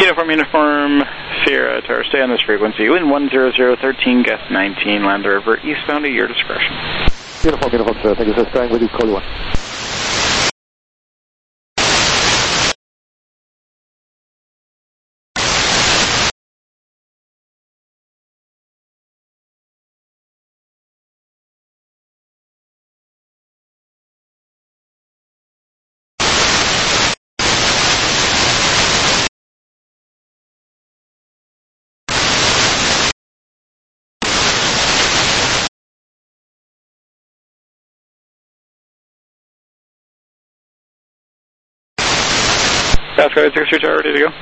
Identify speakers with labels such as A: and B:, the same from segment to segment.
A: Uniform, Sierra Tower, stay on this frequency. Wind 10013, gust 19, land the river eastbound at your discretion.
B: Uniform, sir. Thank you, sir. Staying with you, call you one.
A: Pasco 863 Tower, ready to go.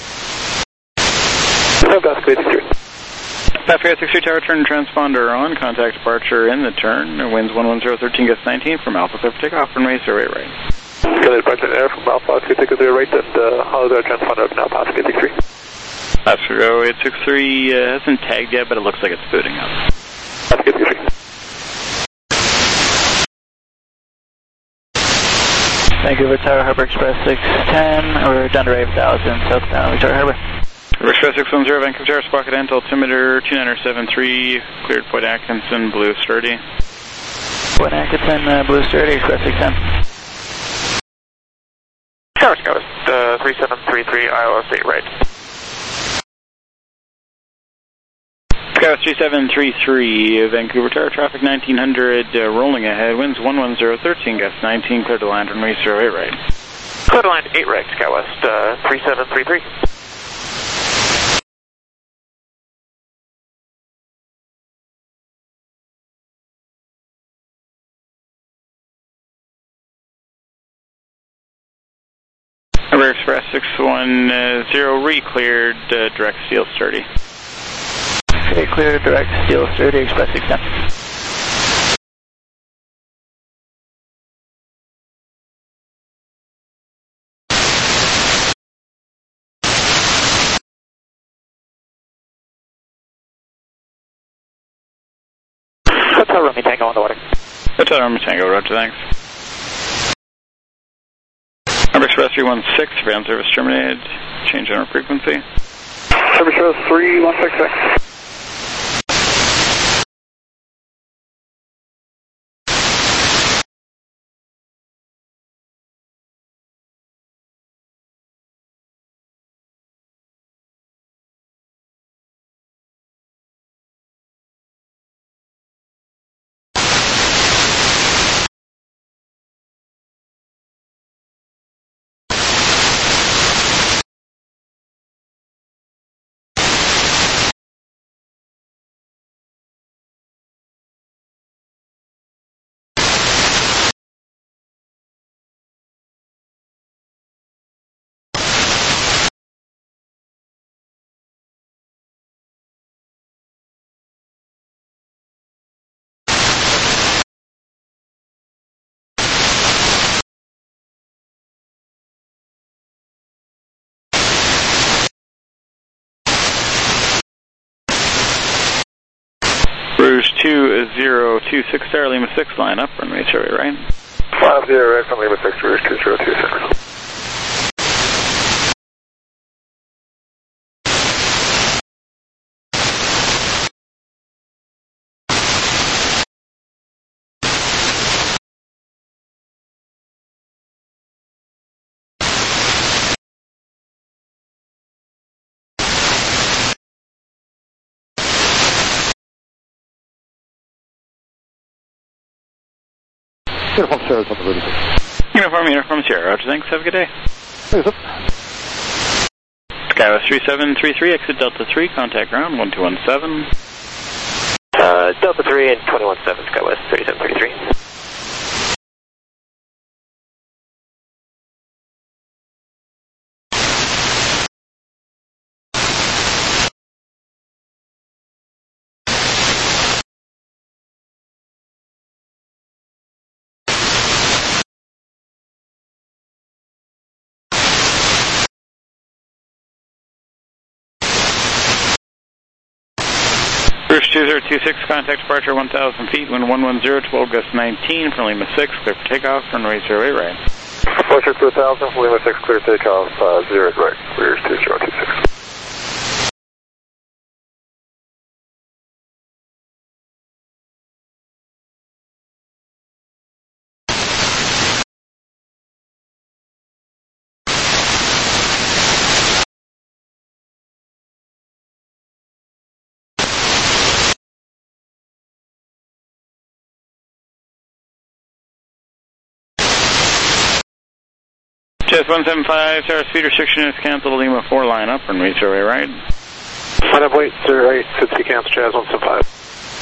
B: Pasco 863.
A: Pasco 863 Tower, turn transponder on. Contact departure in the turn. Winds 11013, gust 19 from Alpha clear for takeoff, runway 08 right.
B: Good departure air from Alpha, take 0 right, and how's our transponder up now, Pasco 863?
A: Pasco 863 hasn't tagged yet, but it looks like it's booting up.
B: Pasco 863.
C: Vancouver Tower, Harbor Express 610, we're down to Ray 1000, southbound Victoria Harbor.
A: Harbor Express 610, Vancouver Tower, Spocket End, altimeter 2973, cleared Point Atkinson, blue sturdy.
C: Point Atkinson, blue sturdy, Express 610.
D: Tower Scouts, 3733, ILS 8 right.
A: Scouts 3733, Vancouver Tower, traffic 1900, rolling ahead, winds 11013, gust 19, clear to land, runway 08 right.
D: Clear to land 8 right, Scout West, 3733.
A: Harbor Express 610, re-cleared, direct steel sturdy.
C: Okay, clear, direct steel sturdy, Express 610.
D: Hotel Romeo Tango on the water.
A: Hotel Romeo Tango, roger, thanks. Harbor Express 316, ground service terminated, change on our frequency.
B: Harbor Express 3166.
A: Rouge 2026, Sierra Lima 6, line up, runway 08 right.
B: 50 right from Lima 6, Rouge 2026. Uniform Sierra on the radio.
A: Uniform Sierra, roger, thanks, have a good day.
B: Thanks, sir.
A: Skywest 3733, exit Delta 3, contact ground 1217.
D: Delta 3 and 217, Skywest 3733.
A: Rouge 2026, contact departure 1,000 feet, wind 110, 12 gust 19, from Lima 6, clear for takeoff, runway 08 right.
B: Approach to 1000, Lima 6, clear takeoff, 0 right, rear 2026.
A: Jazz 175, Tower speed restriction is canceled, Lima 4 line up, runway 0 right.
B: Line up, wait, 08, should be cancelled, Jazz 175.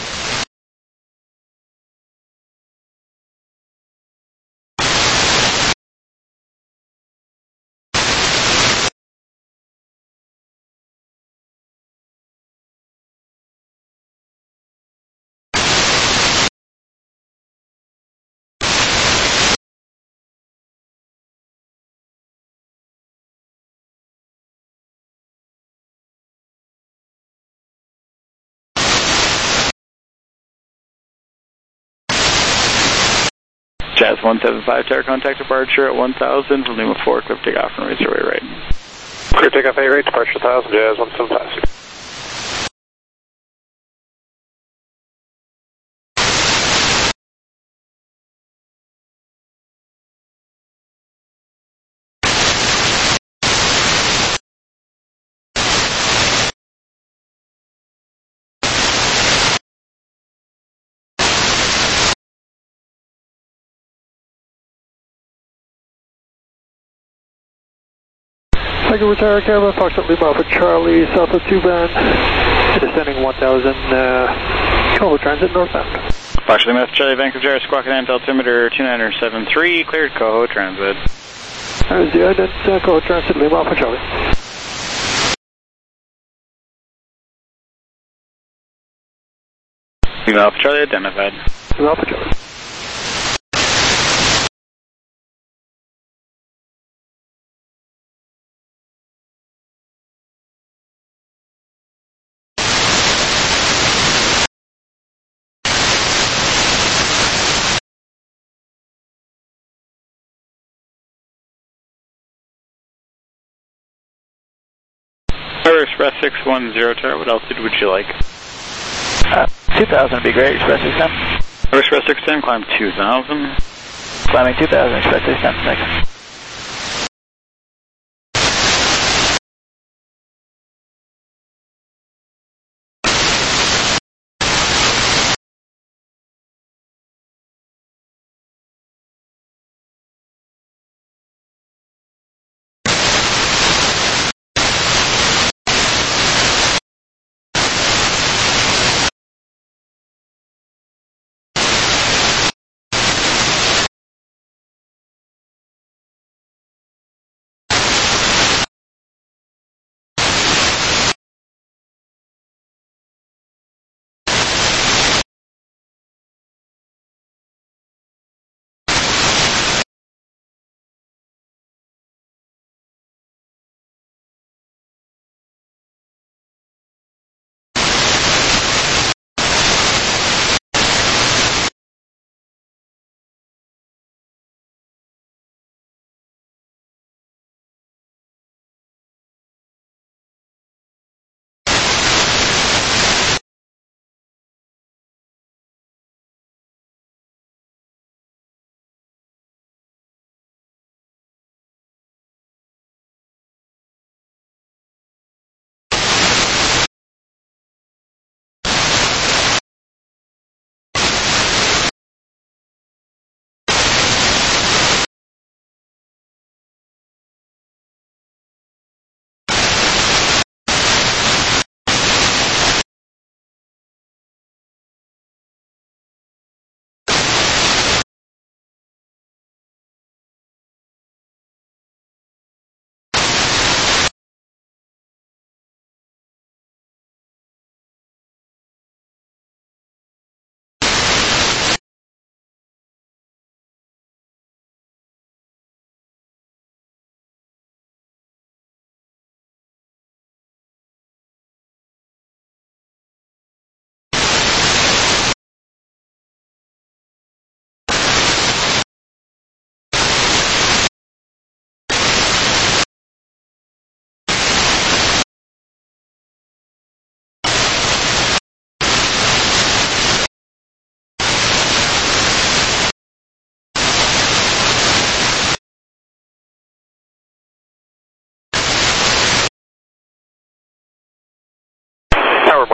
A: Jazz 175, Tower contact departure at 1000 for Lima 4, clear takeoff, runway 0 right.
B: Clear takeoff 8 right, departure 1000, Jazz 175.
E: Vancouver Tower, Canada, approximately Alpha Charlie, south of 2 band, descending 1000, Cabo Transit northbound.
A: Approximately Alpha Charlie, Vancouver Tower, squawk and altimeter 2973, cleared Coho Transit.
E: There's the ident, Coho Transit, Lima Alpha Charlie.
A: Lima Alpha Charlie identified.
E: Lima Alpha Charlie.
A: Tower Express 610, Tower, what altitude would you like?
C: 2000 would be great, Express 610.
A: Tower Express 610, climb 2000.
C: Climbing 2000, Express 610, thanks.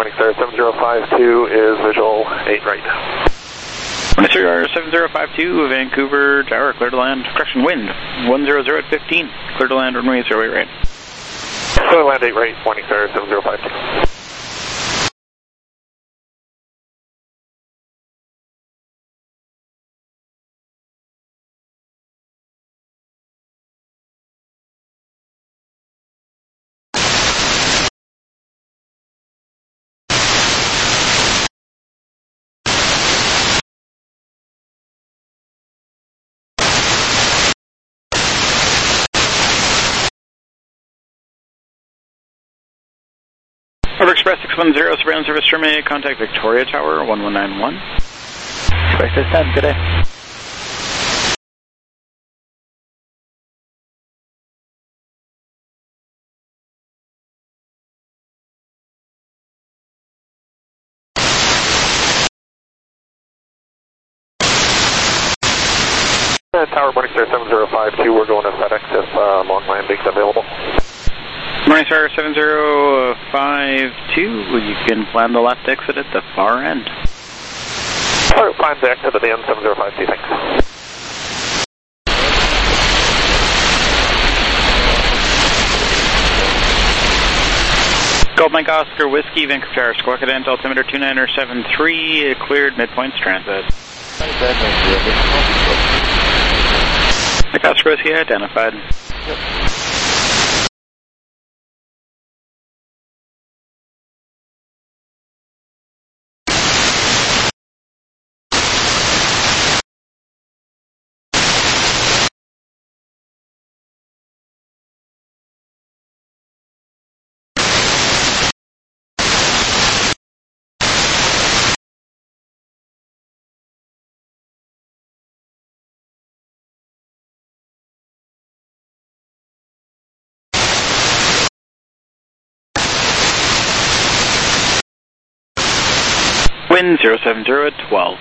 B: Morning Star 7052 is visual 8 right.
A: Morning Star 7052, Vancouver Tower, clear to land. Correction, wind 100 at 15, clear to land, runway 08 right.
B: Clear to land 8 right, Morning Star 7052.
A: Harbor Express 610, surveillance service terminated, contact Victoria Tower 1191.
C: Express 610, good day.
B: Tower Morning Star 7052, we're going to FedEx if long landing's available.
A: Morning Star 7052, you can plan the left exit at the far end.
B: Alright, plan the exit at the end 7052, thanks.
A: Gold Mike Oscar Whiskey, Vancouver Tower, Squawk Cadence, altimeter 2973, cleared midpoints transit. Mike Oscar Whiskey identified.
C: Yep.
A: Wind 070 at 12.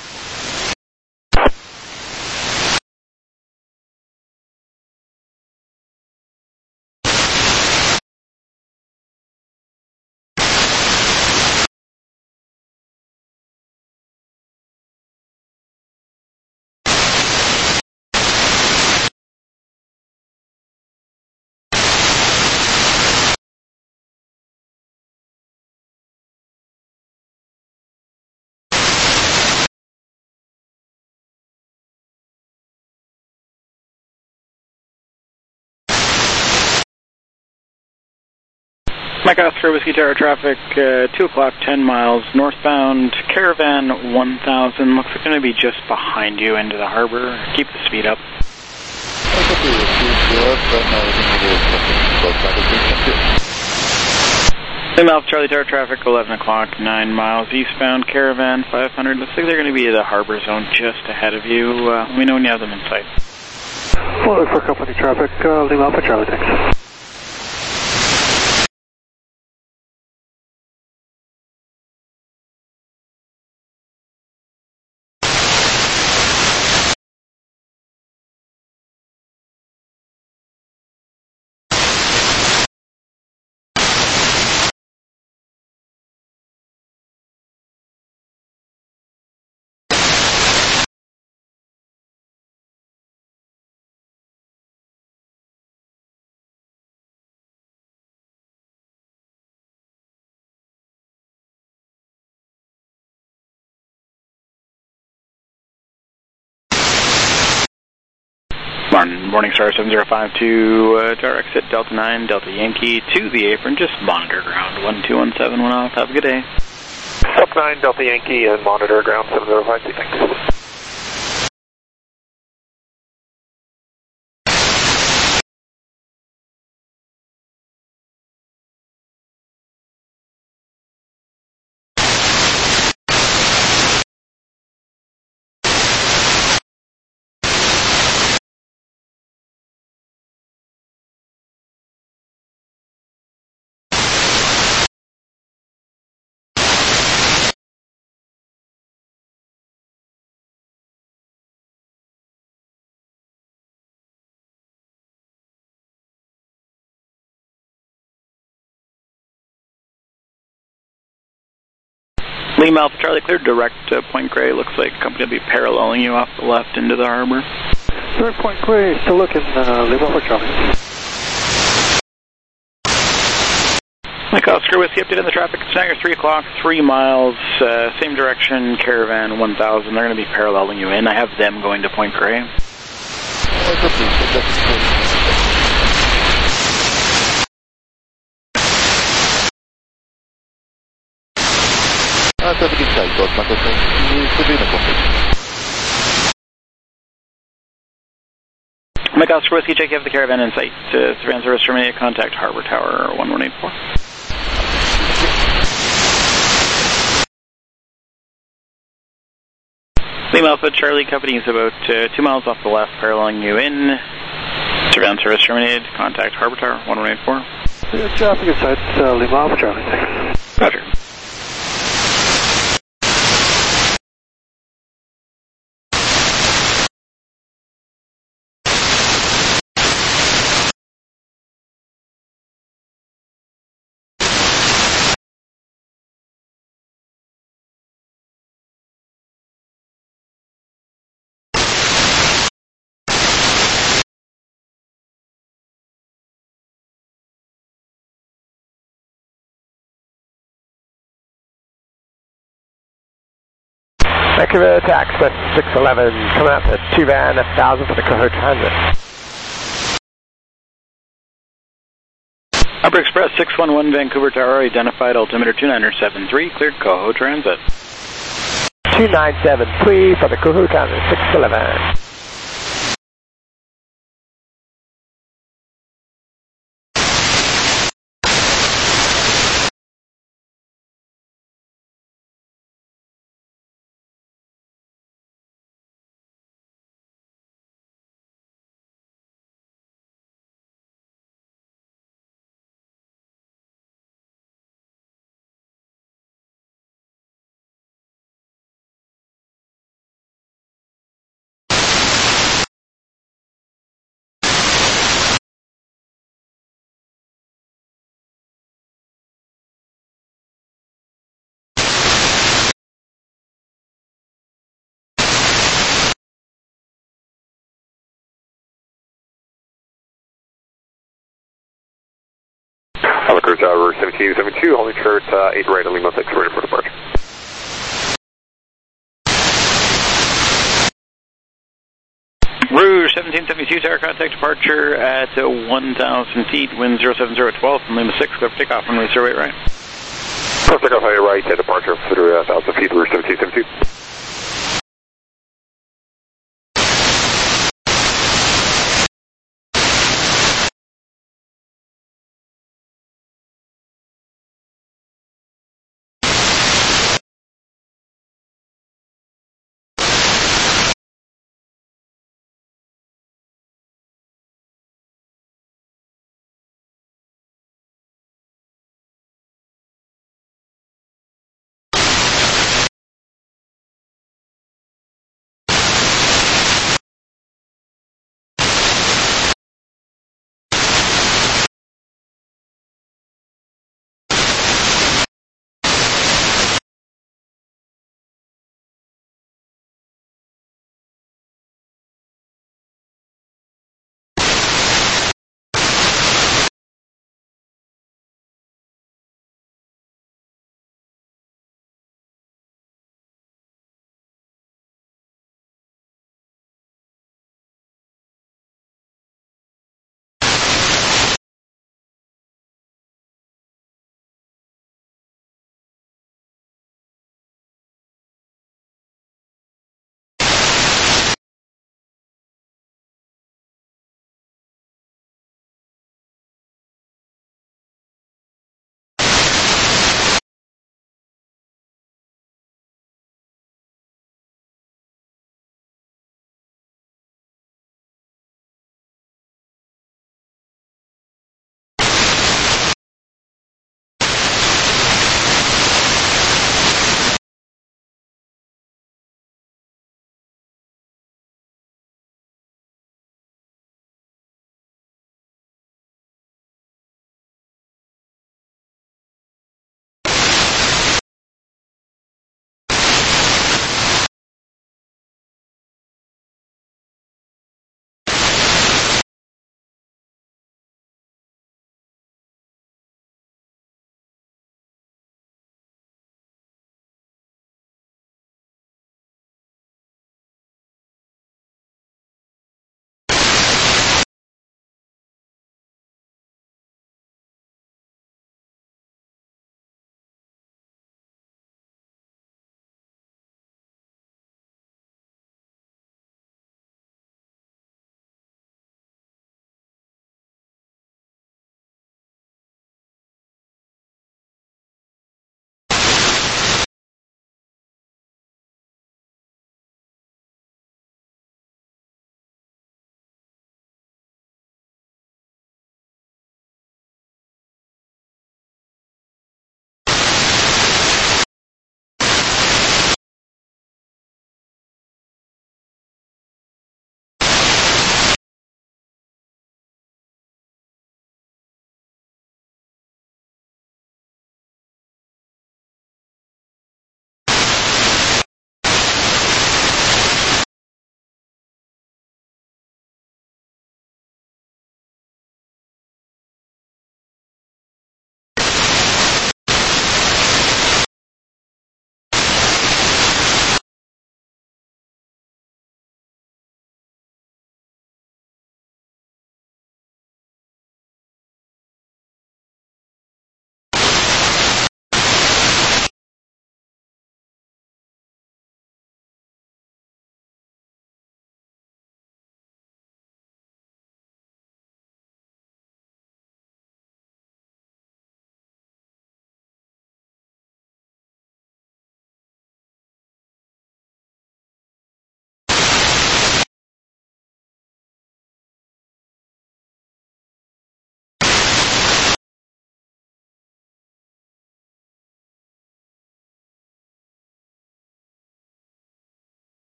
A: Mike Oscar Whiskey Tower traffic, 2 o'clock, 10 miles, northbound, Caravan 1000, looks like it's going to be just behind you into the harbor. Keep the speed up. Same Alpha Charlie Tower traffic, 11 o'clock, 9 miles, eastbound, Caravan 500, looks like they're going to be the harbor zone just ahead of you. Let me know when you have them in sight.
E: We'll look for company traffic, Lima Alpha Charlie, thanks.
A: Morning Star 7052, tower exit Delta 9, Delta Yankee to the apron, just monitor ground 1217 1 off. Have a good day.
B: Delta 9, Delta Yankee, and monitor ground 7052, thanks.
A: Lima Alpha Charlie, cleared direct to Point Grey. Looks like company will be paralleling you off the left into the harbor.
E: Direct Point Grey, still looking, Lima Alpha Charlie.
A: Mike Oscar Whiskey, update on the traffic. It's now your 3 o'clock, 3 miles, same direction, Caravan 1000. They're going to be paralleling you in. I have them going to Point Grey. Mike Oscar Whiskey, check you have the Caravan in sight. Surveillance service terminated. Contact Harbor Tower 1184. Lima Alpha Charlie, company is about 2 miles off the left, paralleling you in. Surveillance service terminated. Contact Harbor Tower 1184.
E: Traffic inside Lima Alpha Charlie. Thanks.
A: Roger.
F: Vancouver Tax, Express 611, coming out to 2 van 1000 for the Coho Transit.
A: Harbor Express 611 Vancouver Tower, identified altimeter 2973, cleared Coho Transit.
F: 2973 for the Coho Transit, 611.
B: Helicopter Tower 1772, holding short 8 right on Lima 6, ready for departure.
A: Rouge 1772, tower contact departure at 1,000 feet, wind 070 from Lima 6, go for takeoff, runway 08 right.
B: Takeoff right, departure through 1,000 feet, Rouge 1772.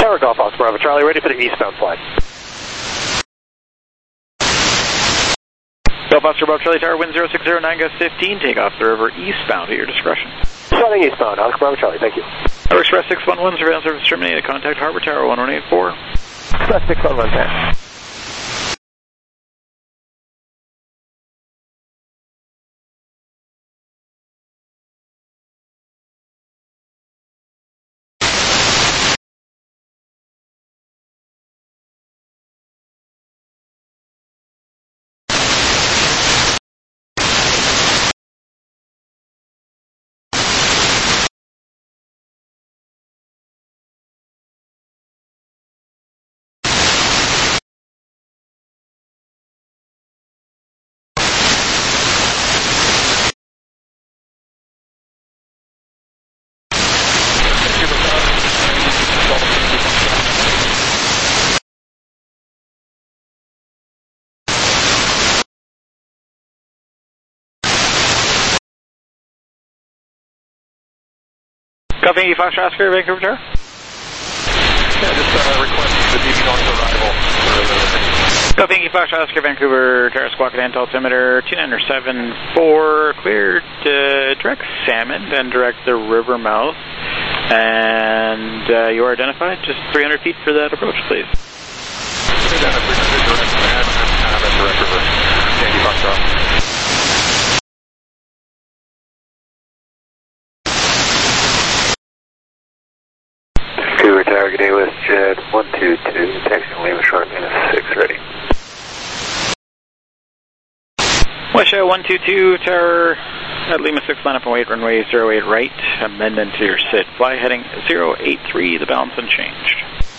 F: Tower Golf Fox Bravo Charlie, ready for the eastbound flight.
A: Golf Oscar Bravo Charlie Tower, wind 0609, gust 15, take off the river eastbound at your discretion.
F: Starting eastbound, Oscar Bravo Charlie, thank you.
A: Harbor Express 611, surveillance service terminated, contact Harbor Tower 1184.
F: Express 611, thanks.
A: Golf Yankee Fox Oscar, Vancouver Tower.
B: Yeah, just requesting the DB north arrival.
A: Golf Yankee Fox Oscar, Vancouver Tower, squawk and altimeter 2974, cleared direct salmon, then direct the river mouth. And you are identified, just 300 feet for that approach, please.
B: Down at 300 direct command, I'm at direct river. Yankee Fox Oscar.
G: Vancouver Tower, good day, WestJet 122, taxi Lima short -6, ready.
A: WestJet 122, Tower at Lima 6, line up and wait, runway 08 right, amendment to your SID. Fly heading 083, the balance unchanged.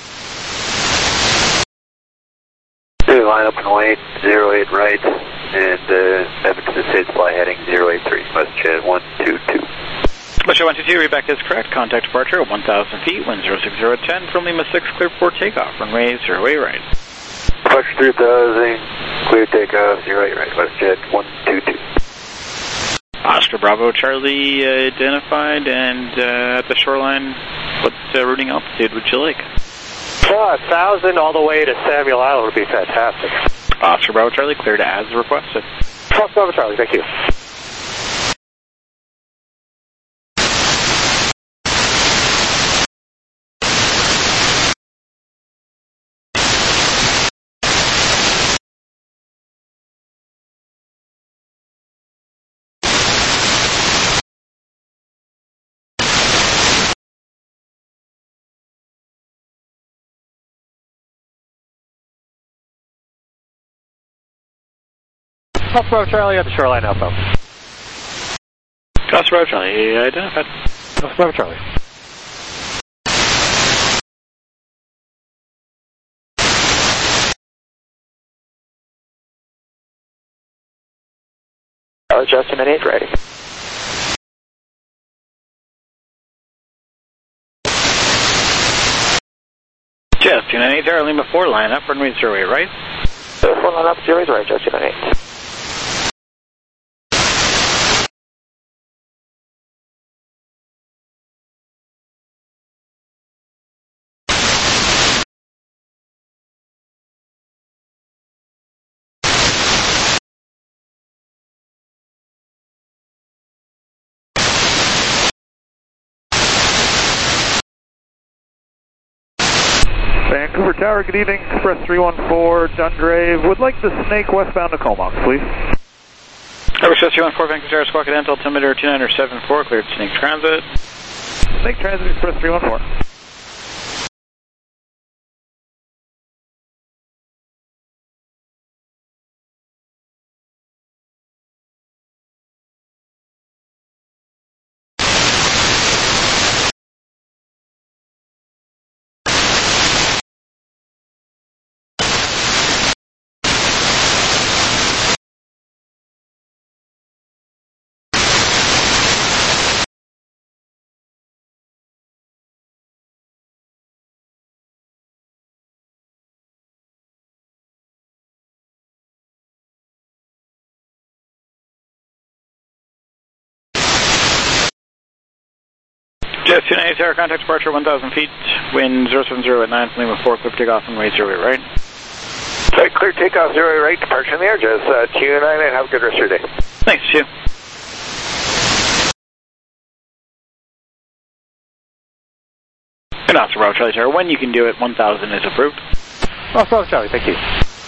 G: Line up and wait, 08 right, and amendment to the SID, fly heading 083, WestJet 122.
A: WestJet 122, read back is correct. Contact departure at 1,000 feet, wind 06010 from Lima 6, clear for takeoff, runway 08 right.
G: Departure 3000, clear takeoff, 08 right, WestJet 122.
A: Oscar Bravo Charlie identified, and at the shoreline, what routing altitude would you like?
F: 1,000 all the way to Samuel Island would be fantastic.
A: Oscar Bravo Charlie, cleared as requested.
F: Oscar Bravo Charlie, thank you. Oscar Bravo Charlie at the shoreline outbound.
A: Oscar Bravo Charlie identified.
F: Oscar Bravo Charlie.
C: Justin at 8 ready.
A: Justin at 8, Tower Lima 4, line up, runway 08 right.
C: 4 line up, 08 right, Justin at 8.
E: Vancouver Tower, good evening. Express 314, Dundrave. Would like the Snake westbound to Comox, please.
A: Express 314, Vancouver Tower, squawk at altimeter 2974, cleared Snake Transit.
E: Snake Transit, Express 314.
A: Just 290 Tower, contact departure 1,000 feet, wind 070 at 9, Lima 4, clip takeoff and raise 08 right.
D: Right, clear takeoff 08 right, departure in the air, just 298, have a good rest of your day.
A: Thanks, Stu. And Oscar Bravo Charlie Tower, when you can do it, 1,000 is approved.
F: Oscar Bravo Charlie, thank you.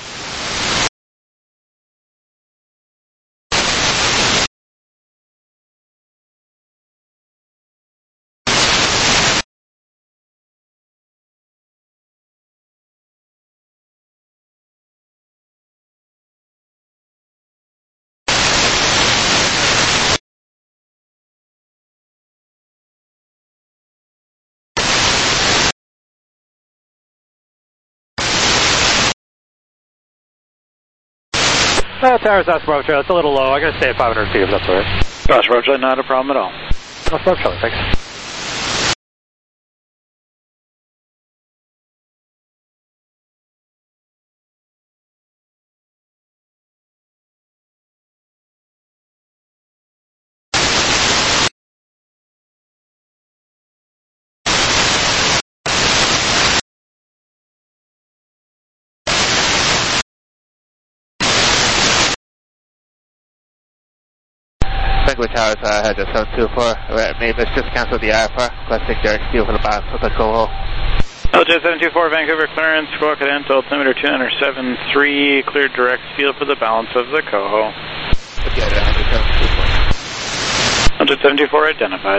F: Tower's Oscar Bravo Charlie, it's a little low. I'm going to stay at 500 feet if that's all right.
A: Oscar Bravo Charlie, not a problem at all.
F: Oscar Bravo Charlie, thanks.
H: Vancouver Towers, head to 724. Mavis just cancelled the IFR, requesting direct steel for the balance of the Coho.
A: LJ 724, Vancouver clearance, squawk at altimeter 207.3, clear direct steel for the balance of the Coho. LJ 724 identified.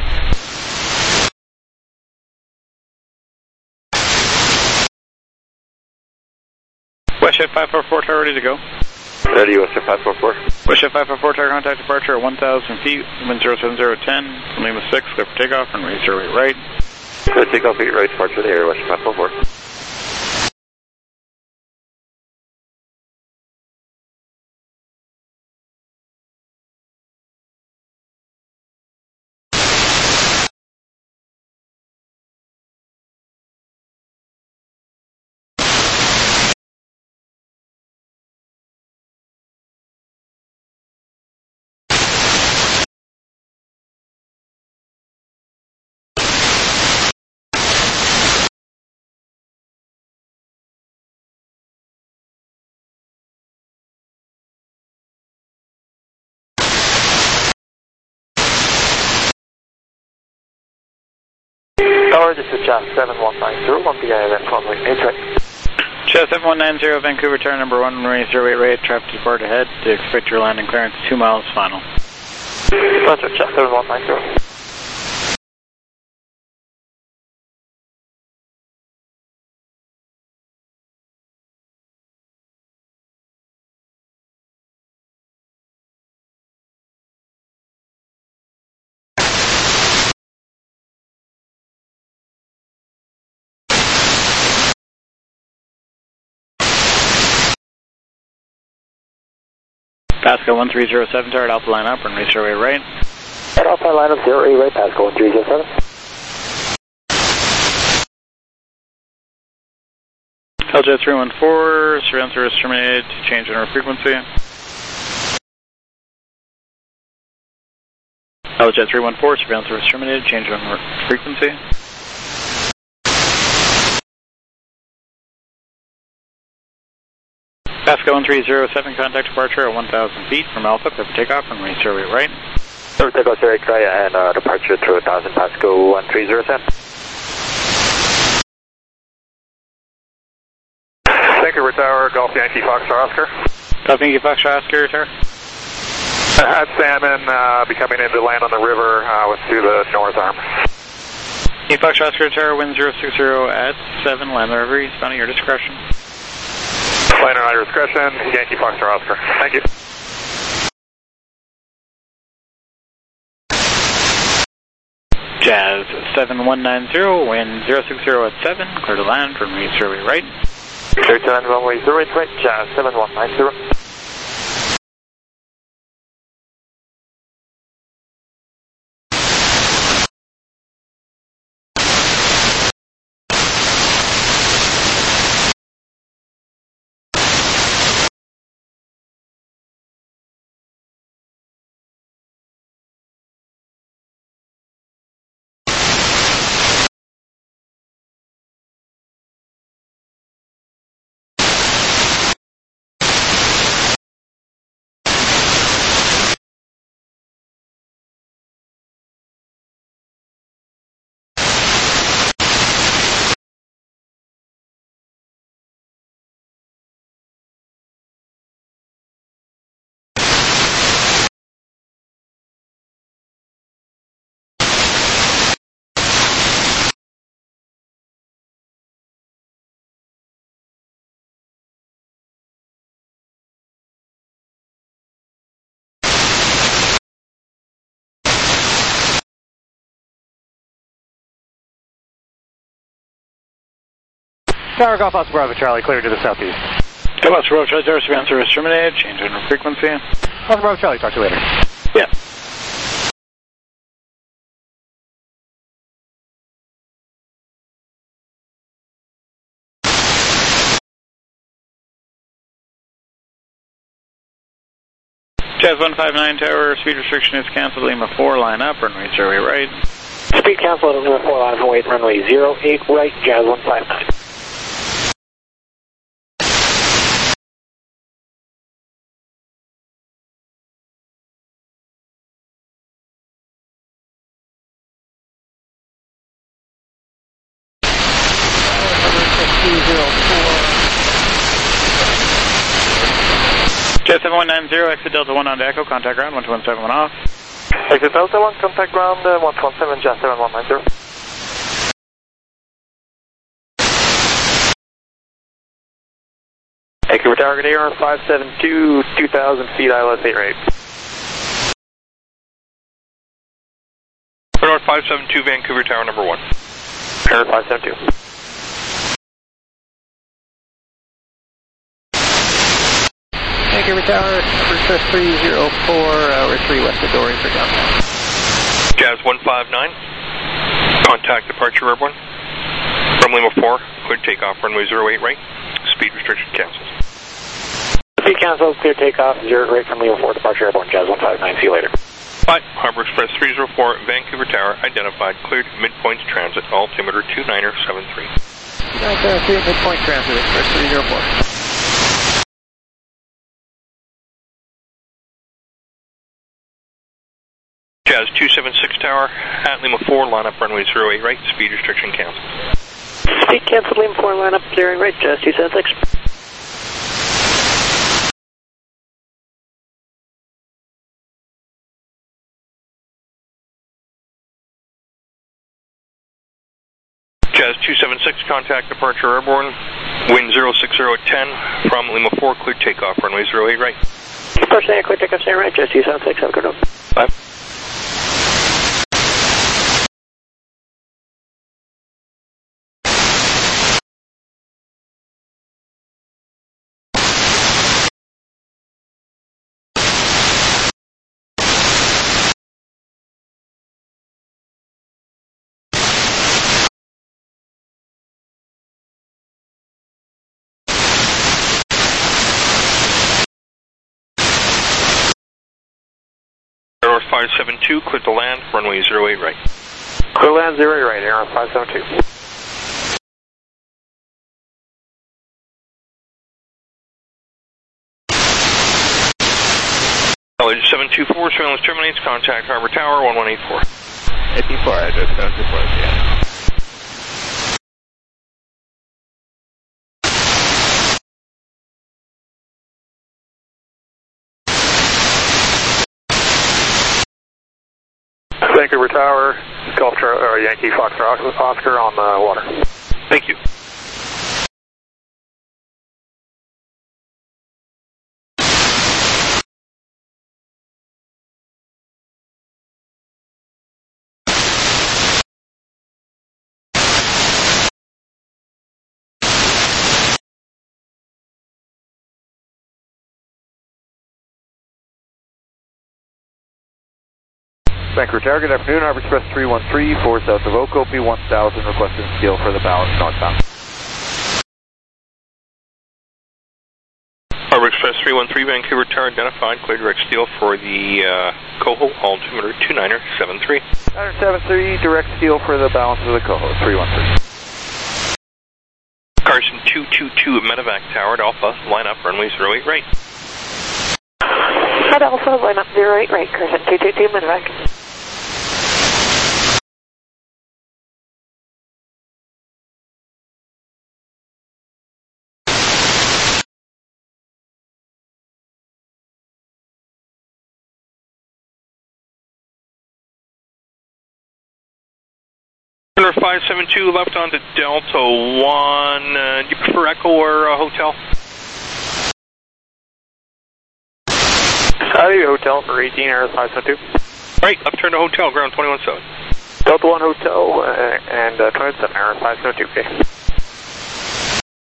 A: Westjet 544 tower ready to go.
B: Ready, Westjet 544.
A: Westjet 544 tower contact departure at 1,000 feet, wind 070 at 10, Lima 6, clear for takeoff and raise 08 right.
B: Clear takeoff 8 right, departure in the air, Westjet 544.
D: Tower, this is Jazz 7190, 1 PILM, runway 8 right.
A: Jazz 7190, Vancouver tower number 1, raise 08 right, traffic depart ahead, to expect your landing clearance 2 miles final.
D: Roger, Jazz 7190.
A: Pasco 1307 tower at Alpha line up and raise 08 right.
D: At Alpha line up 08 right, Pasco 1307.
A: LJ 314, surveillance service terminated to change in our frequency. LJ 314, surveillance service terminated, change in our frequency. Pasco 1307, contact departure at 1,000 feet from Alpha, clear for takeoff and raise 08 right.
G: Clear for takeoff 08 right and departure through 1,000 Pasco 1307.
B: Vancouver Tower, Golf Yankee Foxtrot Oscar.
A: Golf Yankee Foxtrot Oscar tower.
B: Had salmon be coming in to land on the river through the north arm.
A: Yankee Foxtrot Oscar tower, wind 060 at 7, land on the river, eastbound at your discretion.
B: Land on your discretion, Yankee Foxtrot Oscar. Thank you.
A: Jazz 7190, wind 060 at 7, clear to land from raise 08 right.
D: Clear to land runway 08 right, Jazz 7190.
F: Tower Golf Oscar Bravo Charlie, clear to the southeast.
A: Golf Oscar Bravo Charlie, Tower span service terminated, change in frequency.
F: Oscar Bravo Charlie, talk to you later.
A: Yeah. Jazz 159 Tower, speed restriction is canceled, Lima 4, line up, runway 08 right.
I: Speed cancel at Lima 4, line up, wait, runway 08 right, Jazz 159.
A: Jet 7190, exit Delta 1 on Echo, contact ground 1217 off.
D: Exit Delta 1, contact ground 117, Jet 7190.
I: Vancouver Tower, good air on 572, 2,000 feet, ILS 8 right.
D: North 572, Vancouver Tower number 1.
I: Air 572.
C: Vancouver Tower, number 304, we're 3 west of Dory for downtown.
D: Jazz 159, contact departure airborne. From Lima 4, clear takeoff, runway 08 right, speed restriction cancels.
I: Speed cancel, clear takeoff, 08 right from Lima 4, departure airborne, Jazz 159, see you later.
D: Bye. Harbor Express 304, Vancouver Tower, identified, cleared, midpoint transit, altimeter 2973.
C: Midpoint transit, Express 304.
D: Jazz 276 Tower, at Lima 4, line up runway 08 right, speed restriction canceled.
I: Speed cancel, Lima 4, line up, clearing right, Jazz 276.
D: Jazz 276, contact departure airborne, wind 060 at 10, from Lima 4, cleared takeoff, runway 08 right.
I: First thing, clear takeoff, stay right, Jazz 276, have a good one.
D: Bye. Air 572, clear to land, runway 08 right.
I: Clear land 08 right, Air 572.
D: Knowledge 724, surveillance terminates, contact Harbor Tower 1184.
H: 84, address 724, yeah.
B: Vancouver Tower, Golf Yankee Foxtrot Oscar on the water.
D: Thank you.
B: Vancouver Tower, good afternoon. Harbor Express 313, 4 south of Okopi, 1000, requesting steel for the balance northbound.
D: Harbor Express 313, Vancouver Tower, identified, clear direct steel for the Coho, altimeter 2973.
B: 973, direct steel for the balance of the Coho, 313.
D: Carson 222 at Medevac Tower, at Alpha, line up, runway 08 right.
I: At Alpha, line up 08 right, Carson 222, Medevac.
D: Number 572, left onto Delta 1. Do you prefer Echo or Hotel?
I: Hotel for 18, Air 572.
D: Right, upturn to Hotel, ground 217.
I: Delta 1 Hotel and 27, Air 572, okay.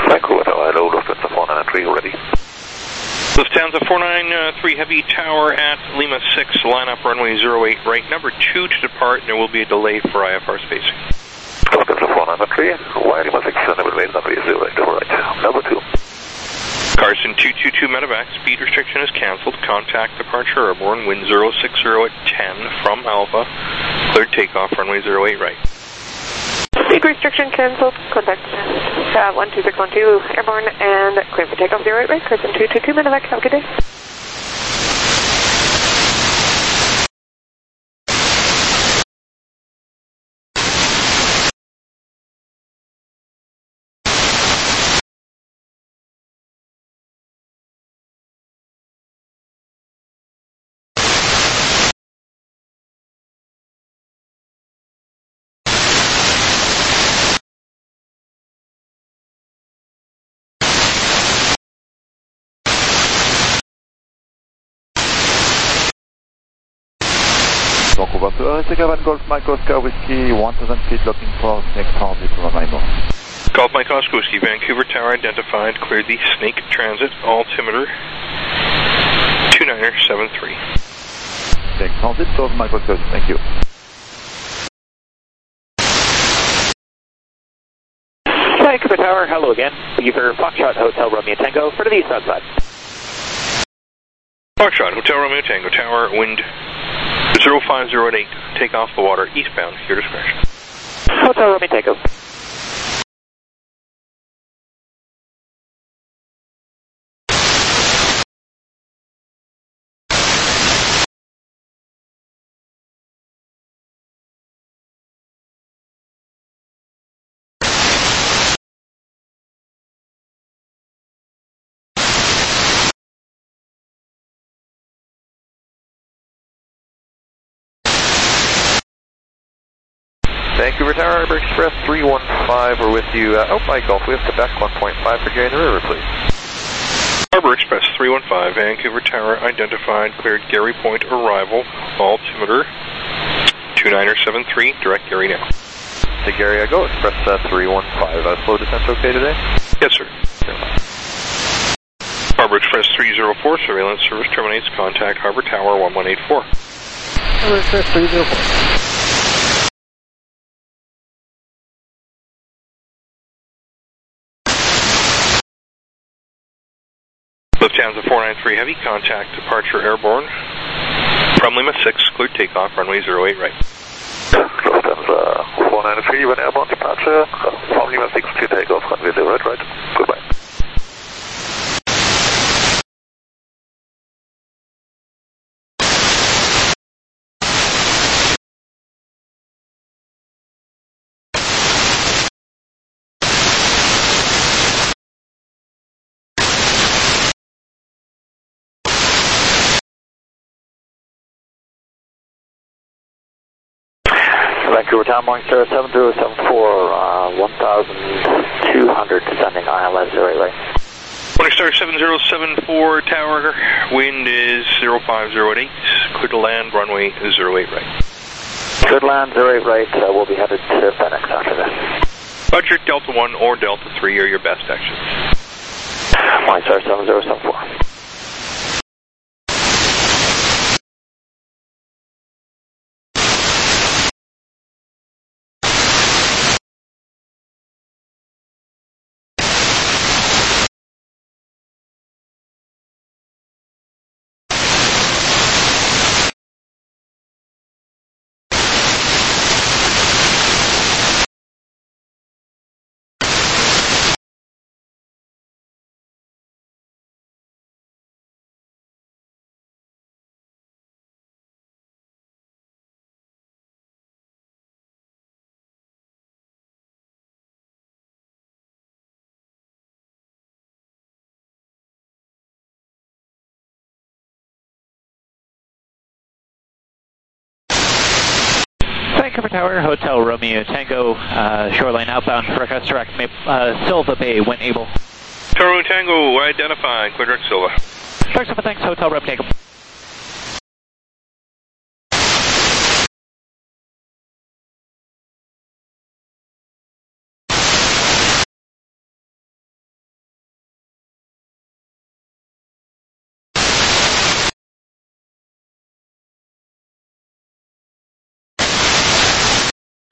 B: Vancouver Tower, hello, Lufthansa 493, ready.
D: Lufthansa 493 Heavy Tower at Lima 6, line up runway 08 right, number 2 to depart, and there will be a delay for IFR spacing.
B: Lufthansa 493, wire Lima 6, number 08, number 08, right, number 2.
D: Carson 222 medevac, speed restriction is cancelled, contact departure airborne, wind 060 at 10 from Alpha, cleared takeoff, runway 08 right.
J: Speed restriction cancelled, contact 12612 airborne, and clear for takeoff 08 right, Carson 222 medevac, have a good day.
K: Vancouver to Second Golf Mike Oscar Whiskey, 1000 feet looking for snake transit arrival.
D: Golf Mike Oscar Whiskey, Vancouver Tower identified, cleared the snake transit, altimeter 2973.
K: Snake transit, Golf Mike Oscar, thank you.
I: Vancouver Tower, hello again. Beaver Foxtrot Hotel Romeo Tango for the eastbound side.
D: Foxtrot Hotel Romeo Tango Tower, wind 050 take off the water eastbound, your discretion.
I: Hotel Romeo Tango.
L: Vancouver Tower, Harbor Express 315, we're with you. Mike Golf, we have Quebec 1.5 for Gary in the River, please.
D: Harbor Express 315, Vancouver Tower identified, cleared Gary Point arrival, altimeter 2973, direct Gary now.
L: To Gary, I go, Express 315. Slow descent okay today?
D: Yes, sir. Harbor Express 304, surveillance service terminates, contact Harbor Tower 1184.
E: Harbor Express 304.
D: Lufthansa 493 Heavy, contact departure airborne from Lima 6, cleared takeoff, runway 08 right.
B: Lufthansa 493, when airborne departure, from Lima 6, clear takeoff, runway 08 right, goodbye.
I: Vancouver Tower, Morningstar 7074, 1200 descending ILS 08 right.
D: Morningstar 7074 Tower, wind is 050 clear to land, runway 08 right.
I: Good land 08 right, we'll be headed to FedEx after this.
D: Roger, Delta 1 or Delta 3 are your best actions.
I: Morningstar 7074.
C: Vancouver Tower, Hotel Romeo Tango, shoreline outbound, request direct Silva Bay when able.
D: Tower Tango, identified, clear direct Silva.
C: Direct Silva, thanks, Hotel Romeo Tango.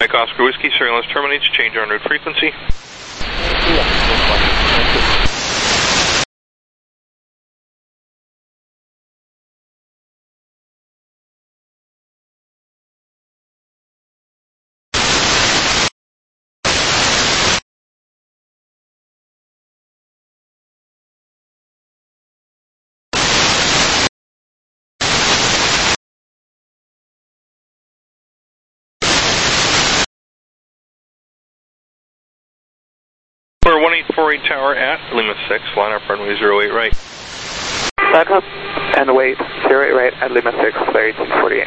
D: Mike Oscar Whiskey, surveillance terminates, change en route frequency. For 1848 tower at Lima 6, line up runway 08 right.
B: Back up and wait, 08 right at Lima 6, flare 1848.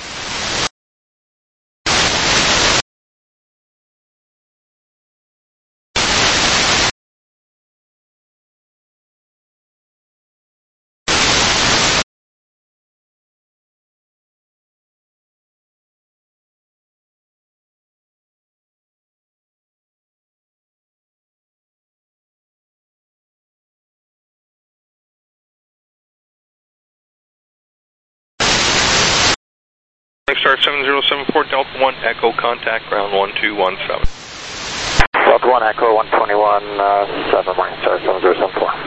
D: Star 7074 Delta 1 Echo, contact ground 1217.
I: Delta 1 Echo 121, 7 Morningstar 7074.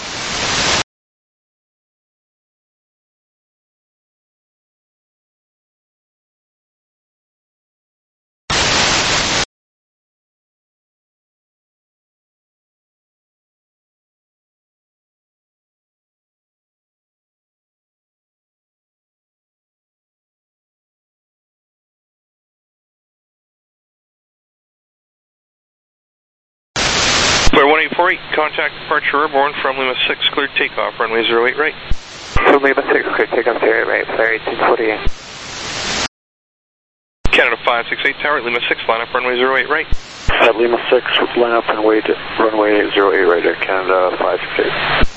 D: Clear 1848, contact departure airborne from Lima 6, cleared takeoff, runway 08 right.
B: From Lima 6, cleared takeoff, 08 right, flare 1848.
D: Canada 568 tower at Lima 6, line up runway 08 right.
L: At Lima 6, line up and wait at runway 08 right at Canada 568.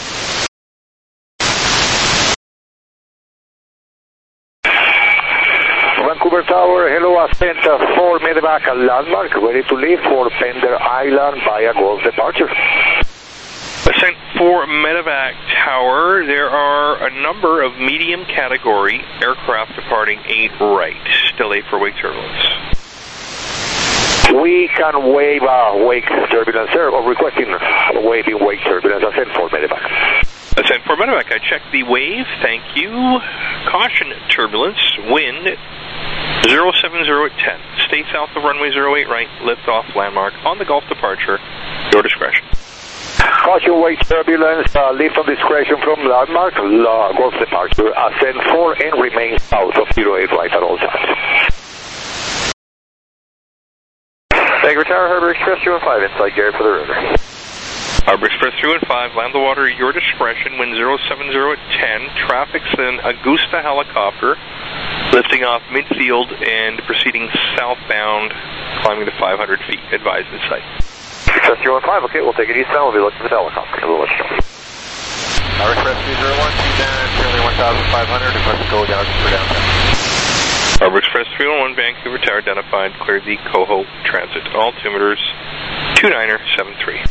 M: Vancouver Tower, hello, ascent 4 medevac landmark, ready to leave for Pender Island via Gulf departure.
D: Ascent 4 medevac tower, there are a number of medium category aircraft departing 8 right, still 8 for wake turbulence.
M: We can waive wake turbulence, sir, or requesting waiving wake turbulence, ascent 4 medevac.
D: Ascent 4 medevac, I checked the wave, thank you. Caution turbulence, wind 070 at 10. Stay south of runway 08 right, lift off landmark on the Gulf departure, your discretion.
M: Caution wake turbulence, lift on discretion from landmark, Gulf departure, ascent 4 and remain south of 08 right at all times.
L: Vancouver Tower, Harbor Express 215, inside Gary for the river.
D: Harbor Express 315, land the water at your discretion, wind 070 at 10, traffic's an Augusta helicopter, lifting off midfield and proceeding southbound, climbing to 500 feet, advise in sight.
L: Express 315, okay, we'll take it eastbound, we'll be looking for the helicopter, we'll let you know. Harbor Express 301, down, currently 1,500, request to go down for downtown.
D: Harbor Express 301, Vancouver Tower identified, cleared the Coho Transit, altimeters 2973.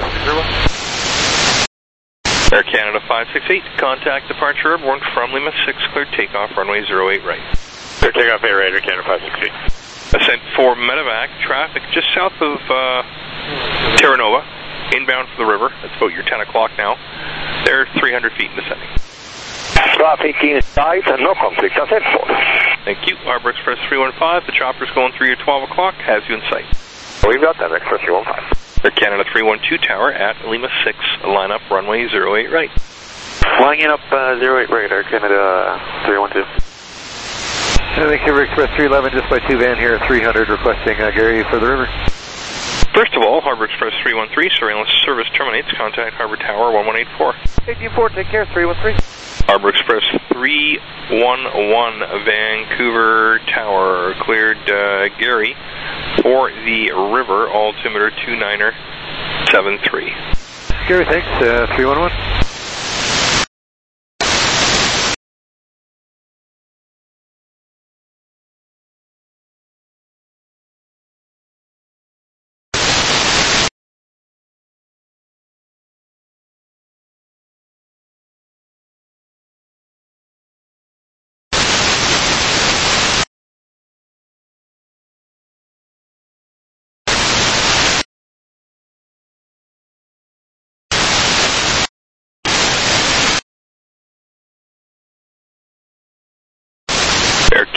D: Air Canada 568, contact departure airborne from Lima 6, cleared takeoff, runway 08 right.
L: Clear takeoff, Air Raider, Canada 568.
D: Ascent 4 medevac, traffic just south of Terra Nova, inbound for the river, that's about your 10 o'clock now. They're 300 feet in descending.
M: Traffic in sight and no conflict, ascent 4.
D: Thank you, Harbor Express 315, the chopper's going through your 12 o'clock, has you in sight.
L: We've got that, Express 315.
D: Air Canada 312 tower at Lima 6, line up runway 08 right.
L: Flying in up 08 right, Air Canada 312.
K: Vancouver Express 311, just by 2 van here at 300, requesting Gary for the river.
D: First of all, Harbor Express 313, surveillance service terminates, contact Harbor Tower 1184.
K: 18-4, take care, 313.
D: Harbor Express 311, Vancouver Tower, cleared Gary for the river, altimeter 2973.
K: Gary, thanks, 311.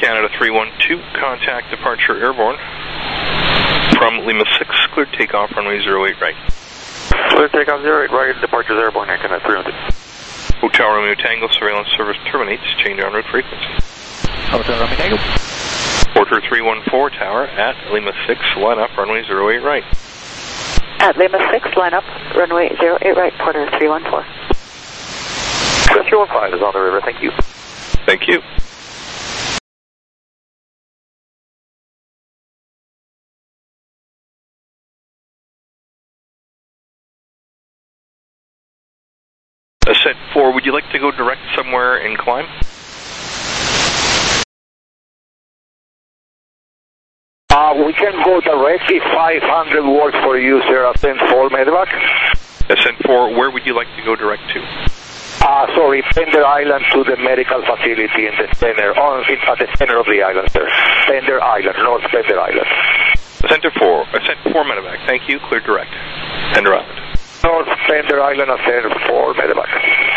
D: Canada 312, contact departure airborne from Lima 6, cleared takeoff runway 08 right.
L: Clear takeoff 08 right, departure airborne, Canada 312.
D: Hotel Romeo Tango, surveillance service terminates, change en route frequency.
C: Hotel Romeo Tango.
D: Porter 314 tower at Lima 6, line up runway 08 right.
N: At Lima 6, line up runway 08 right, Porter 314.
L: 315 is on the river, thank you.
D: Thank you. Ascent 4, would you like to go direct somewhere and climb?
M: We can go directly, 500 works for you, sir, Ascent 4, medevac.
D: Ascent 4, where would you like to go direct to?
M: Sorry, Pender Island to the medical facility in the center, at the center of the island, sir. Pender Island, North Pender Island.
D: Ascent 4 medevac, thank you, clear direct. Pender Island.
M: North Pender Island, Ascent 4 medevac.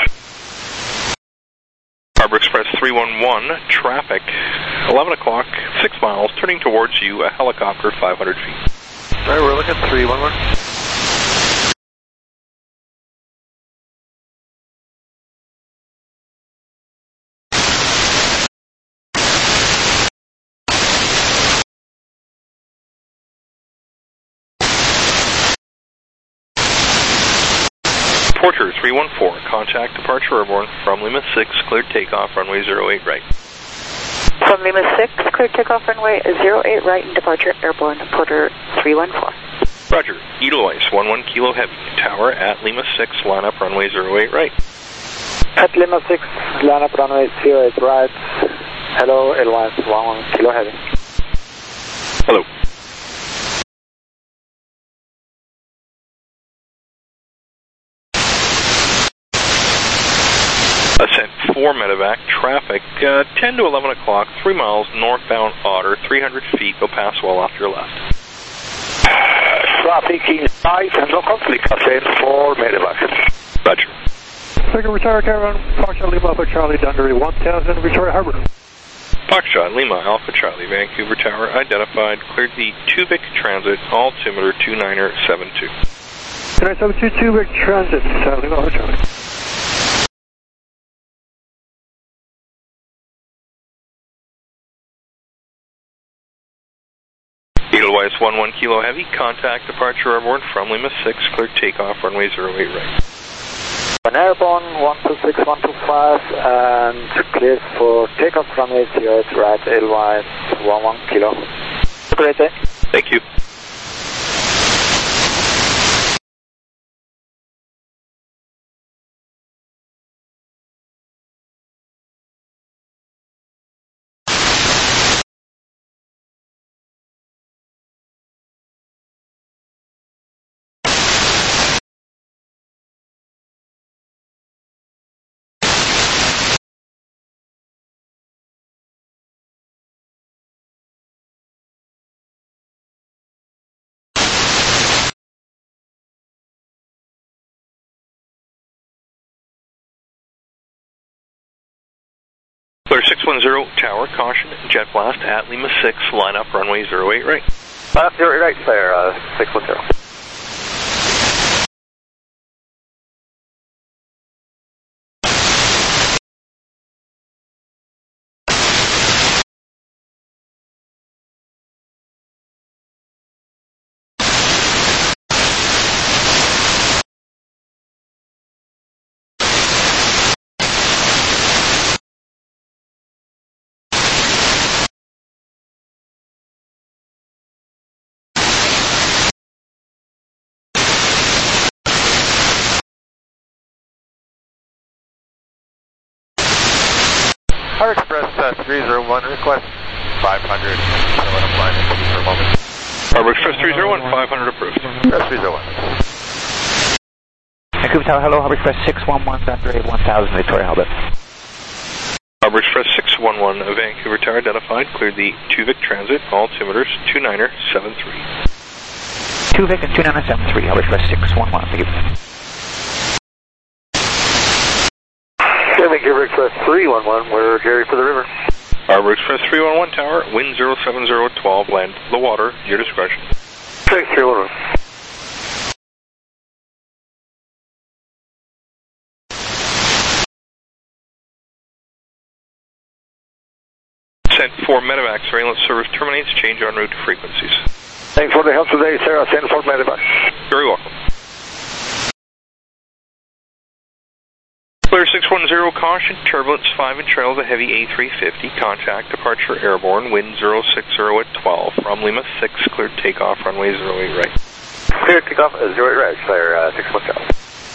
D: Harbor Express 311, traffic, 11 o'clock, 6 miles, turning towards you, a helicopter 500 feet.
L: Alright, we're looking at 311.
D: Porter 314, contact departure airborne from Lima 6, cleared takeoff runway 08 right.
N: From Lima 6, cleared takeoff runway 08 right and departure airborne, Porter 314.
D: Roger, Edelweiss 11 Kilo Heavy, tower at Lima 6, line up runway 08 right.
O: At Lima 6, line up runway 08 right. Hello, Edelweiss 11 Kilo Heavy.
D: Hello. Ascent 4 medevac, traffic 10 to 11 o'clock, 3 miles northbound Otter, 300 feet, go past well off your left.
M: Traffic inside, no conflict, Ascent 4 medevac.
D: Roger.
E: Second Retire Caravan, Foxtrot Lima Alpha Charlie, Dundee 1000, Victoria Harbor.
D: Foxtrot Lima Alpha Charlie, Vancouver Tower, identified, cleared the Tuvic Transit, altimeter 2972.
E: 2972 Tuvic Transit, Lima Alpha Charlie.
D: Edelweiss 11 Kilo Heavy, contact departure airborne from Lima 6, cleared takeoff runway 08 right.
O: An airborne 126, 125, and cleared for takeoff runway 08 right, Edelweiss 11 Kilo. Have a great day.
D: Thank you. Clear 610, tower, caution, jet blast at Lima 6, line up runway 08 right.
L: Line up 08 right, clear, 610. Harbor Express 301, request 500. I'll let him fly into for a moment.
D: Harbor Express 301, 500 approved.
L: Express 301.
C: Vancouver Tower, hello, Harbor Express 611, Dundee 1000, Victoria Halbert.
D: Harbor Express 611, Vancouver Tower identified, cleared the Tuvic Transit, altimeters 2973.
C: Tuvic and 2973, Harbor Express 611, thank you.
L: Vancouver Express 311, we're Jerry for the river.
D: Harbor Express 311 Tower, wind 07012, land the water, your discretion.
B: Thanks, 311.
D: Sent for medevac, surveillance service terminates, change en route frequencies.
M: Thanks for the help today, sir. Send for medevac.
D: Very welcome. Clear 610, caution, turbulence 5 and trails a heavy A350, contact, departure airborne, wind 060 at 12, from Lima 6, cleared takeoff, runway 08 right.
L: Cleared takeoff, 08 right, clear 610.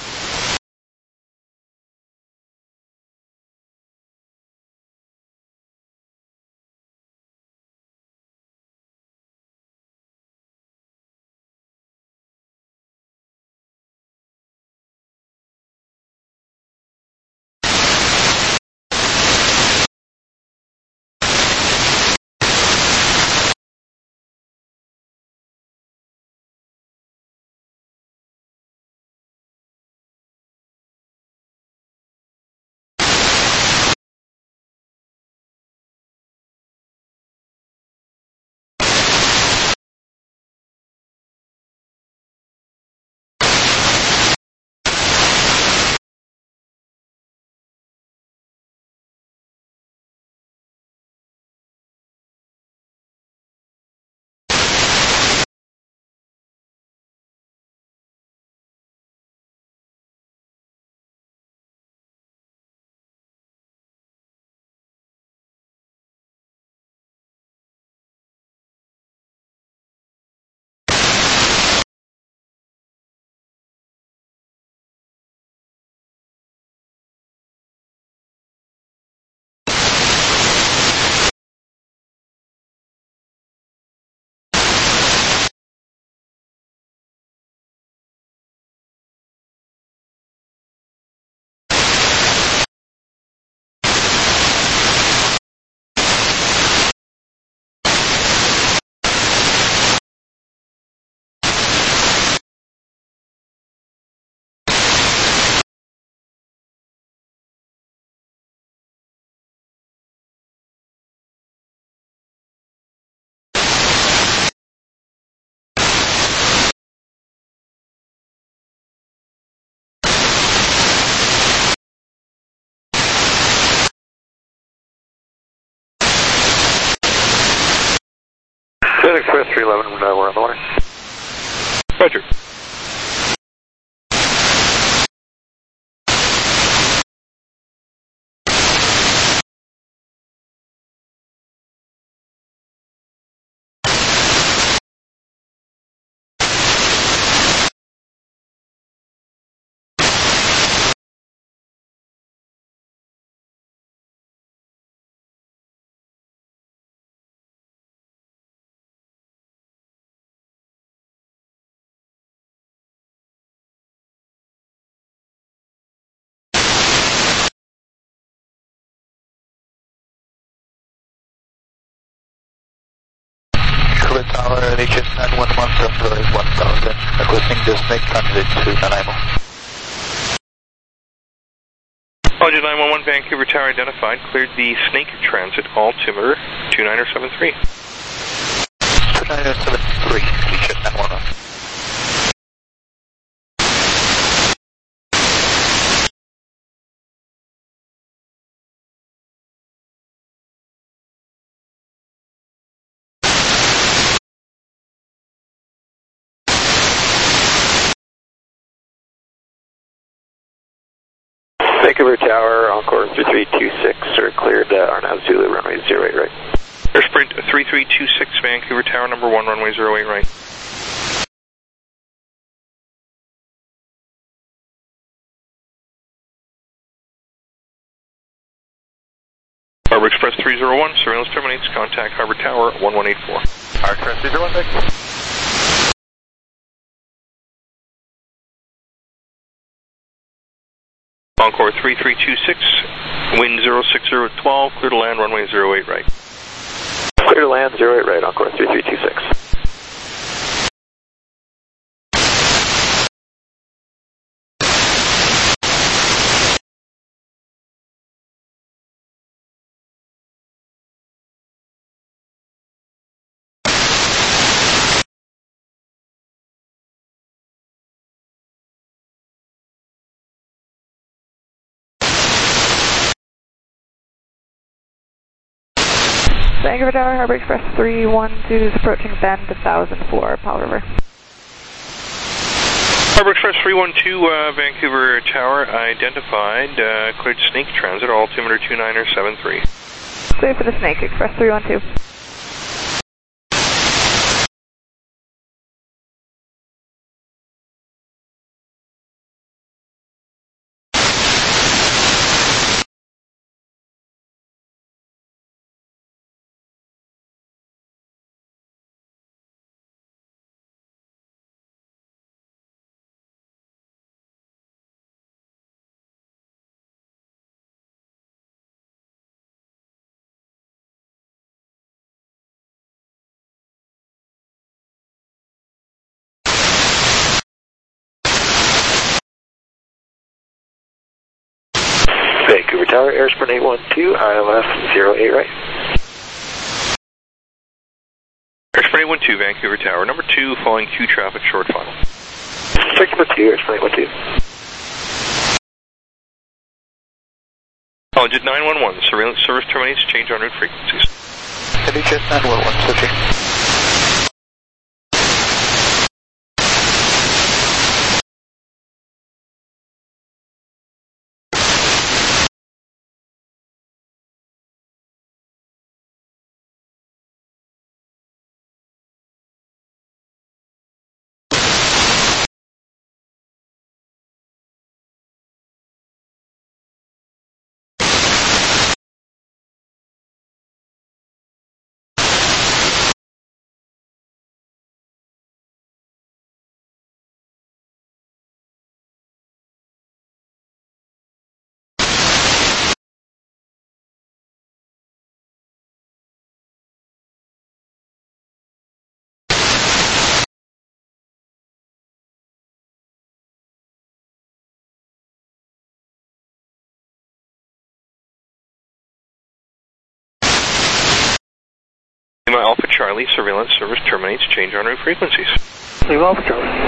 B: Express 311, we're on the water.
D: Roger.
K: Tower, HS 911, 1000, requesting the snake transit to Nanaimo.
D: Roger 911, Vancouver Tower identified, cleared the snake transit, altimeter 2973.
K: 2973, HS 911.
G: Vancouver Tower, Encore 3326, are cleared RNAV Zulu, runway 08 right.
D: Air Sprint 3326, Vancouver Tower, number 1, runway 08 right. Harbor Express 301, surveillance terminates, contact Harbor Tower 1184.
L: Harbor Express 301, thank you.
D: Encore 3326, wind 06012, clear to land, runway 08 right.
G: Clear to land, 08 right, Encore 3326.
J: Vancouver Tower, Harbor Express 312 is approaching bend 1004, Powell River.
D: Harbor Express 312, Vancouver Tower, identified, cleared Snake Transit, altimeter 2973.
J: Clear for the Snake, Express 312.
G: Vancouver Tower, Airsprint 812, ILS 08 right.
D: Airsprint 812, Vancouver Tower, number 2, following Q traffic, short final.
G: Vancouver 2, Airsprint 812.
D: Legit 911, surveillance service terminates, change en route frequencies.
F: Legit 911, switching.
D: Lima Alpha Charlie, surveillance service terminates, change en route frequencies.
E: Lima Alpha Charlie.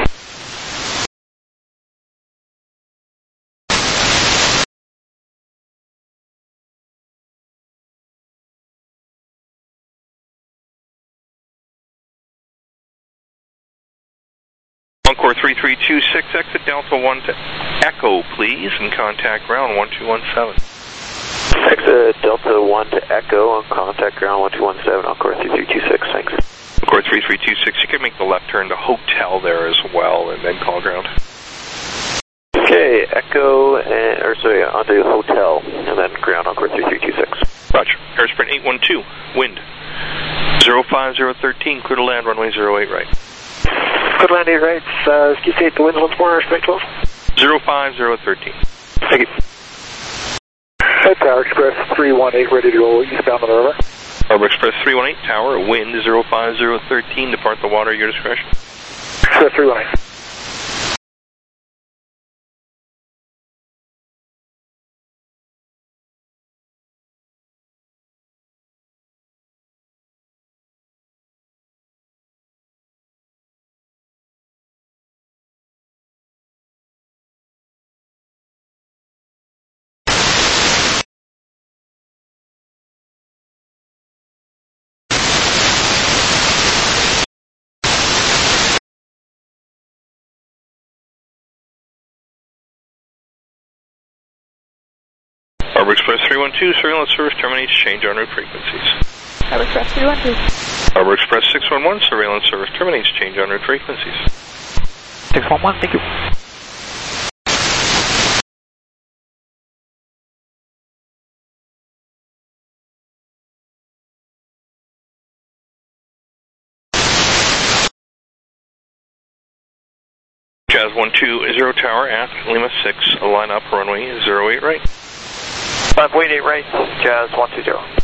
D: Encore 3326, exit Delta 1 to Echo, please, and contact ground 1217.
G: Exit Delta 1 to Echo on contact ground 1217, Encore 3326, thanks.
D: Encore 3326, you can make the left turn to Hotel there as well, and then call ground.
G: Okay, Echo, onto Hotel, and then ground Encore 3326.
D: Roger. Airsprint 812, wind 05013, clear to land, runway 08 right.
E: Good land 8 right, ski state the winds once more, Airsprint 12.
D: 05013.
G: Thank you.
E: Tower Express 318, ready to go eastbound on the river.
D: Harbor Express 318, tower, wind 05013, depart the water, your discretion.
E: Express 318.
D: Harbor Express 312, surveillance service terminates, change en route frequencies.
J: Harbor Express 312.
D: Harbor Express 611, surveillance service terminates, change en route frequencies.
C: 611, thank you.
D: Jazz 120 tower, ask Lima 6, line up runway 08 right.
G: Runway 8 right, Jazz 120.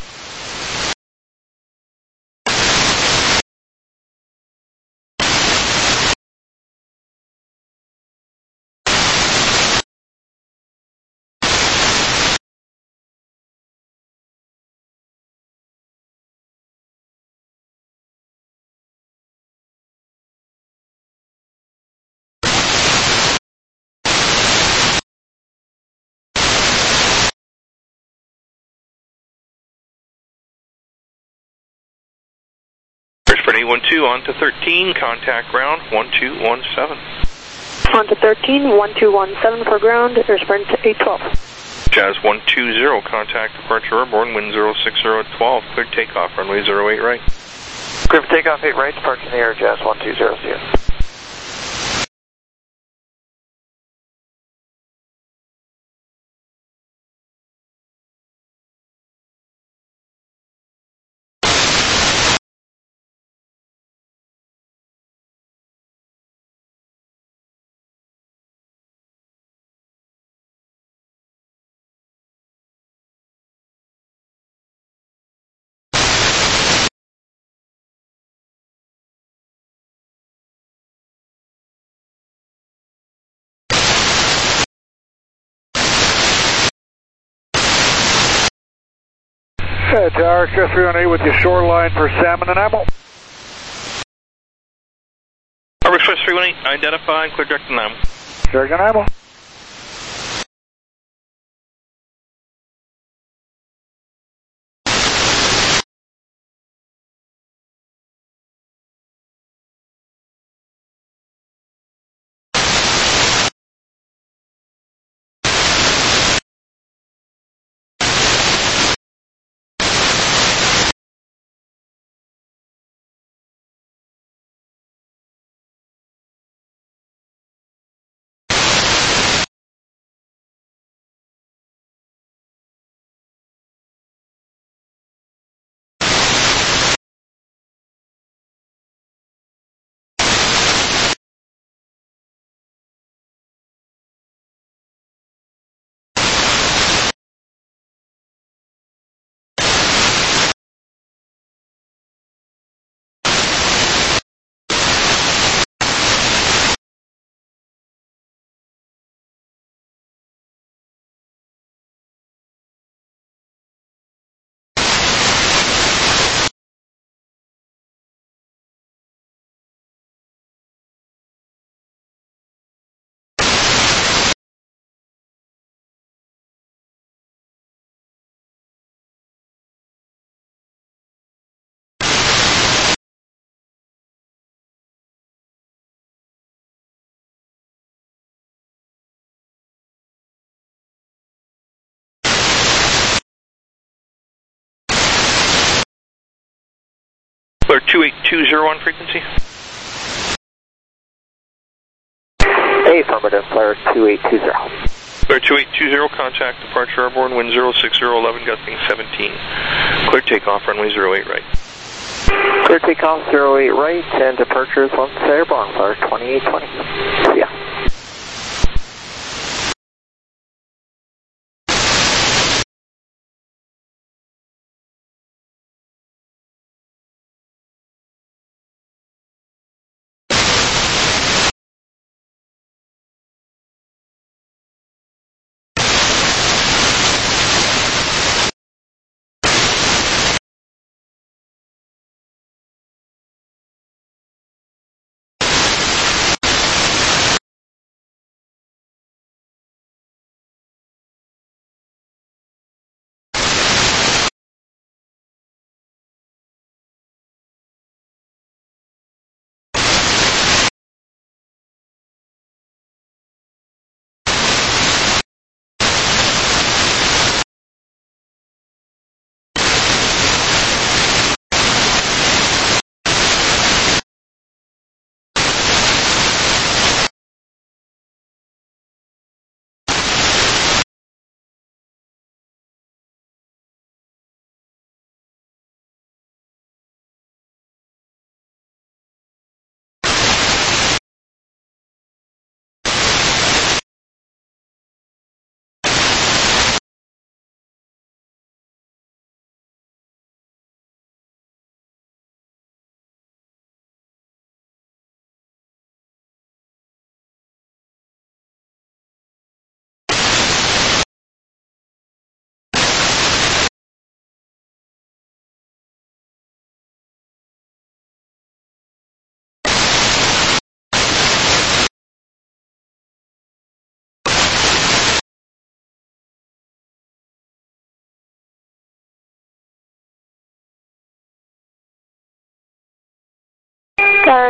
D: A12 on to 13, contact ground 1217.
J: On to 13, 1217 for ground, air sprint to 812.
D: Jazz 120, contact departure airborne, wind 060 at 12, cleared takeoff, runway 08 right.
L: Clear for takeoff 8 right, departure in the air, Jazz 120, see you.
E: Tower, Express 318 with your shoreline for salmon and ammo.
D: Harbor Express 318, identify and clear direct to ammo.
E: Direct and ammo.
D: Clear 2820 on frequency.
L: Affirmative, clear 2820.
D: Clear 2820, contact departure airborne, wind 06011, gusting 17. Clear takeoff, runway 08 right.
L: Clear takeoff 08 right, and departure is once airborne, clear 2820. See ya.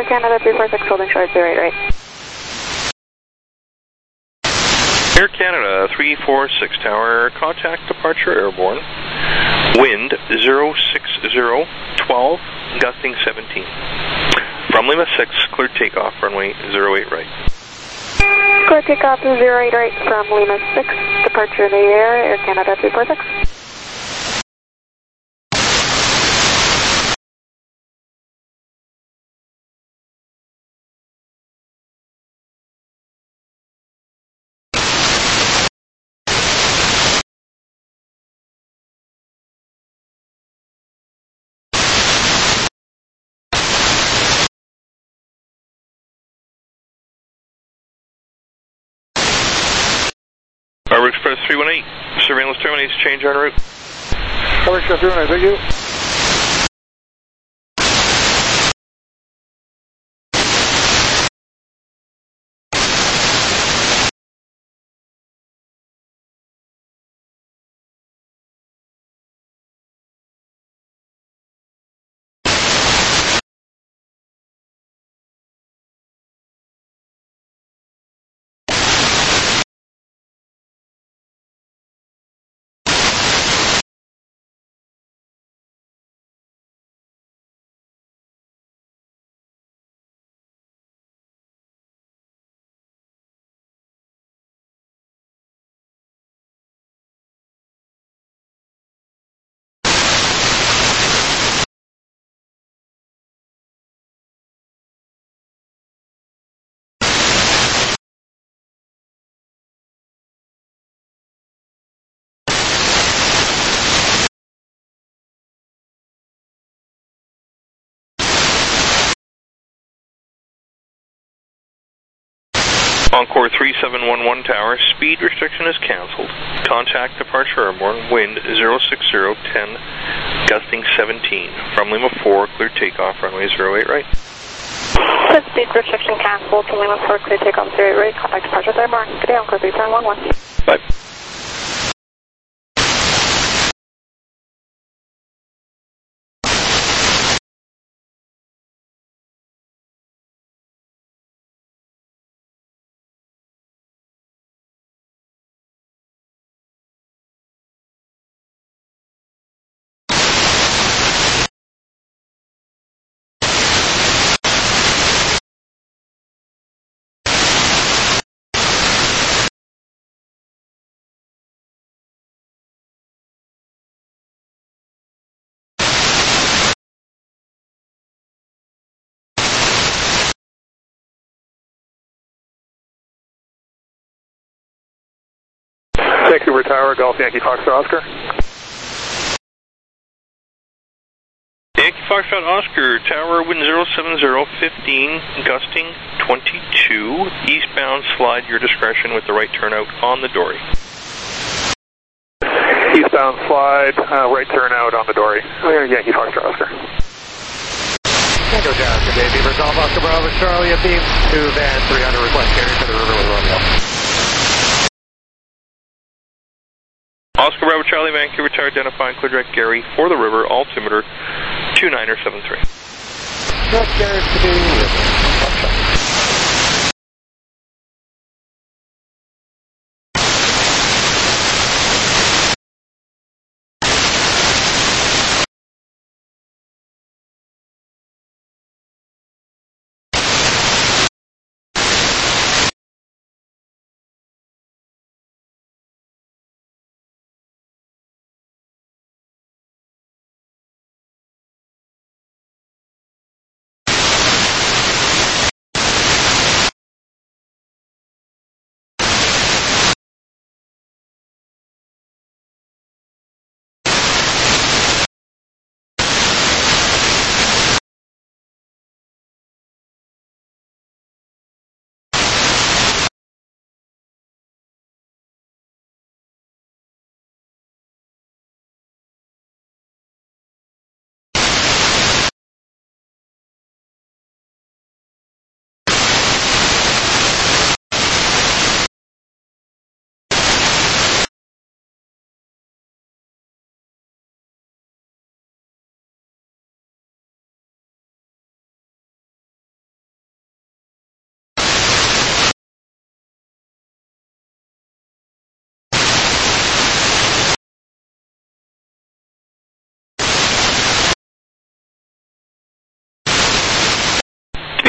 J: Air Canada 346, holding short 08 right.
D: Air Canada 346 Tower, contact departure airborne. Wind 06012, gusting 17. From Lima 6, clear takeoff, runway 08 right.
J: Clear takeoff 08 right from Lima 6, departure in the air, Air Canada 346.
D: Harbor Express 318, surveillance terminates, change en route.
E: Harbor Express 318, thank you.
D: Encore 3711 Tower, speed restriction is cancelled. Contact departure airborne, wind 06010, gusting 17. From Lima 4, clear takeoff, runway 08 right.
J: Speed restriction cancelled from Lima 4, clear takeoff 08 right, contact departure airborne. Good day, Encore 3711.
D: Bye.
B: Vancouver Tower, Golf Yankee Foxtrot Oscar.
D: Yankee Foxtrot Oscar, Tower, wind 07015, gusting 22. Eastbound, slide your discretion with the right turnout on the Dory.
B: Eastbound slide, right turnout on the Dory. Yankee Foxtrot Oscar.
F: Tango Jazz, good day, Beaver Golf, Oscar Bravo, Charlie, a beam, 2 van, 300, request carrier to the river with Romeo.
D: Oscar Bravo Charlie, Vancouver Tower, identifying clear direct Gary for the river, altimeter 2973.
F: Direct Gary to the river.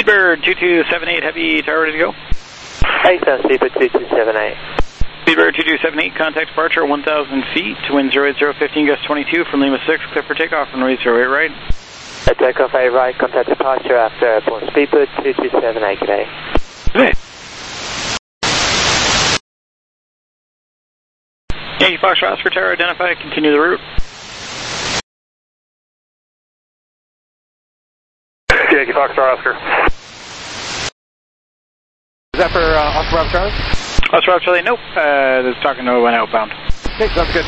A: Speedbird 2278 Heavy, tower ready to go.
P: Hey, Speedbird 2278.
A: Speedbird 2278, contact departure 1,000 feet, wind 08015, gust 22 from Lima 6, clear for takeoff, runway 08 right.
P: Takeoff 8 right, contact departure after airport. Speedbird 2278, good day.
A: Okay. Yankee Foxtrot Oscar Tower, identify, continue the route.
B: Yankee Foxtrot Oscar.
F: Is that for Oscar Bravo Charlie?
A: Oscar Bravo Charlie, nope. That's talking to one outbound.
F: Okay, sounds good.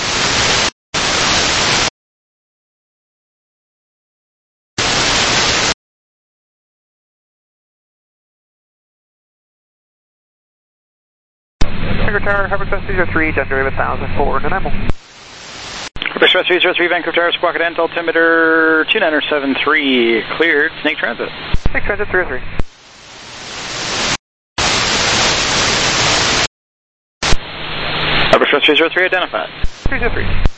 E: Vancouver Tower, Harvard Express 303, Denver 1004, Nanaimo.
A: Harvard Express 303, Vancouver Tower, Squawk at altimeter 2973, cleared, Snake Transit.
E: Snake Transit 303.
A: Harvard Express 303, identified.
E: 303.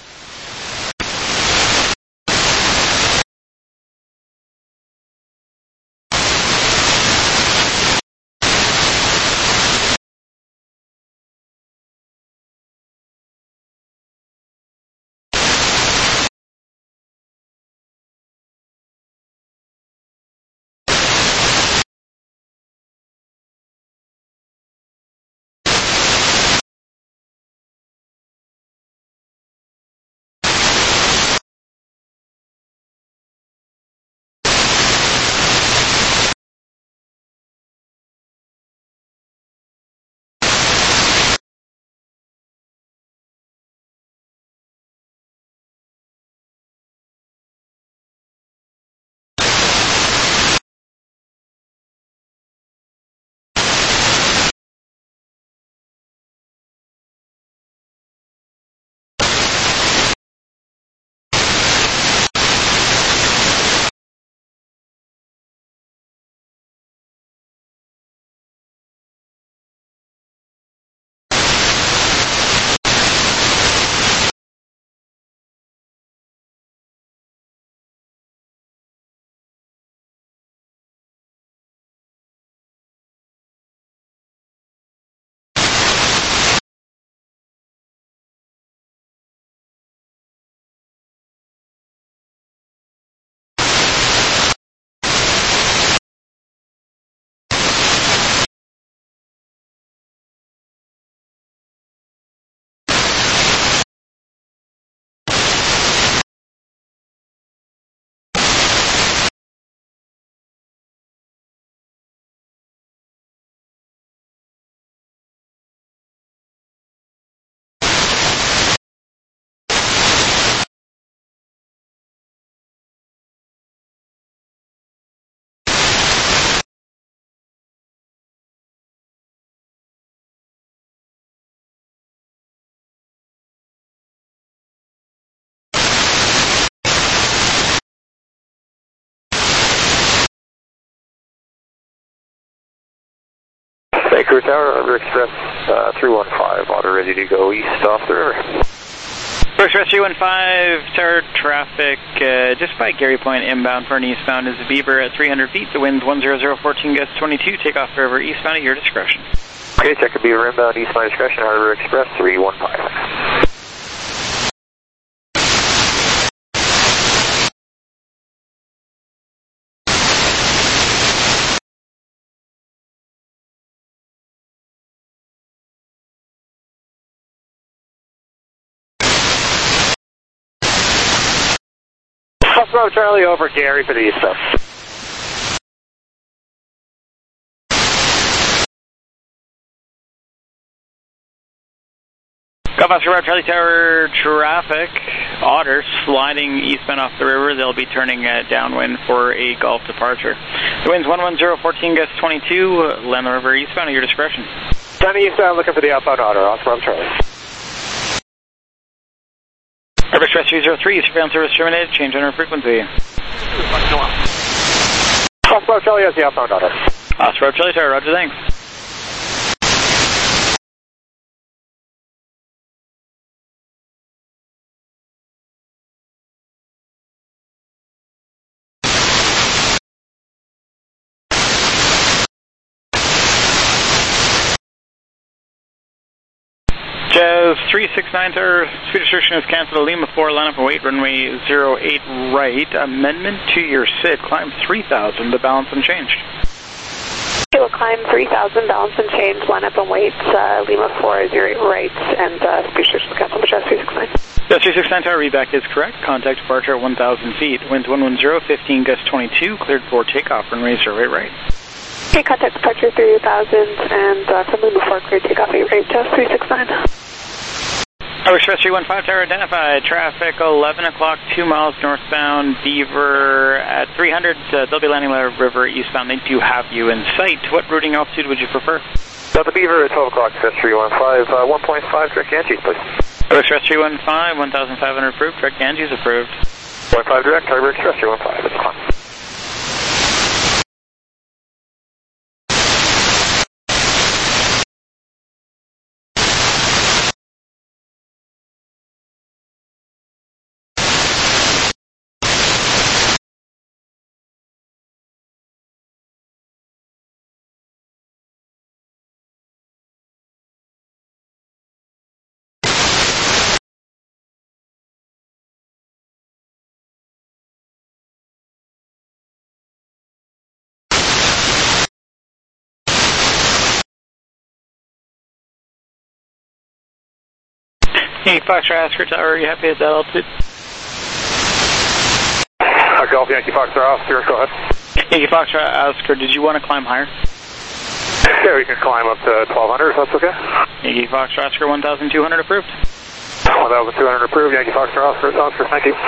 L: Vancouver Tower, Harvard Express 315, auto ready to go east off the river.
A: Harvard Express 315, tower traffic just by Gary Point inbound for an eastbound is the Beaver at 300 feet. The wind's 10014, gust 22, takeoff forever eastbound at your discretion.
L: Okay, check a Beaver inbound east my discretion, Harvard Express 315.
P: Bravo Charlie over Gary for the east side.
A: Golf Oscar Bravo Charlie Tower traffic, Otter sliding eastbound off the river. They'll be turning downwind for a Gulf departure. The wind's 11014, gust 22, land the river eastbound at your discretion.
P: Sunny eastbound looking for the outbound Otter, Oscar Bravo Charlie.
A: Harvard Express 303, surveillance service terminated, change owner frequency.
P: Oscar Bravo Charlie has the outbound Otter.
A: Oscar Bravo Charlie Tower, roger, thanks. was 369 Tower. Speed restriction is canceled. Lima 4, line up and wait, runway 08 right. Amendment to your SID, climb 3000, the balance unchanged.
J: Okay, we'll climb 3000, balance and change, line up and wait, Lima 4, 08 right, and speed restriction is canceled, Majestic 369.
A: Yes, 369 Tower, readback is correct. Contact departure at 1,000 feet. Winds 110, 15, gust 22, cleared for takeoff, runway 08 right.
J: Okay, contact departure 3000, and from Lima 4, cleared takeoff 8 right, 369.
A: Express 315 Tower identified. Traffic 11 o'clock, 2 miles northbound, Beaver at 300. They'll be landing on the river eastbound. They do have you in sight. What routing altitude would you prefer?
L: Delta Beaver at 12 o'clock, Express 315, 1.5, direct Ganges, please.
A: Express 315, 1,500 approved. Direct Ganges approved.
L: 1.5 direct, Target Express 315, that's fine.
A: Hey, Foxtrot Oscar Tower, are you happy at that altitude?
L: Golf Yankee Foxtrot Oscar, go ahead.
A: Yankee Foxtrot Oscar, did you want to climb higher?
L: Yeah, we can climb up to 1200 if that's okay.
A: Yankee Foxtrot Oscar, 1,200 approved.
L: 1,200 approved, Yankee Foxtrot Oscar, thank you.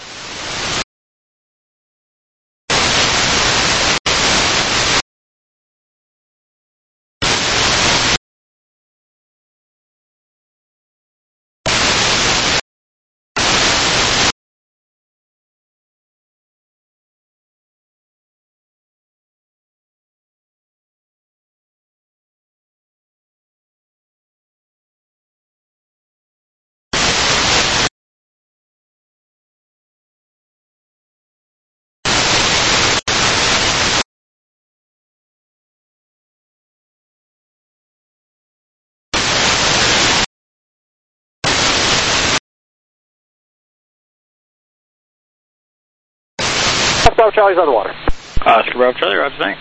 M: Bravo Charlie's on the water.
A: Oscar Bravo Charlie, Roger, thanks.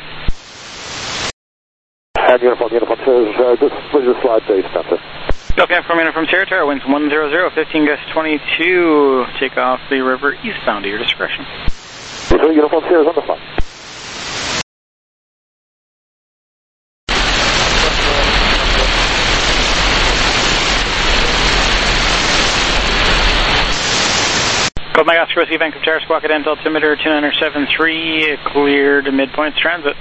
M: And uniform, this was the slide base, Spencer.
A: Okay, from Sierra Tower, winds 100, 15 gust 22, take off the river eastbound to your discretion.
M: Uniform Sierra's on the flight.
A: Gold Mike Oscar Whiskey, Vancouver Tower, squawk at altimeter 2973, cleared midpoints transit.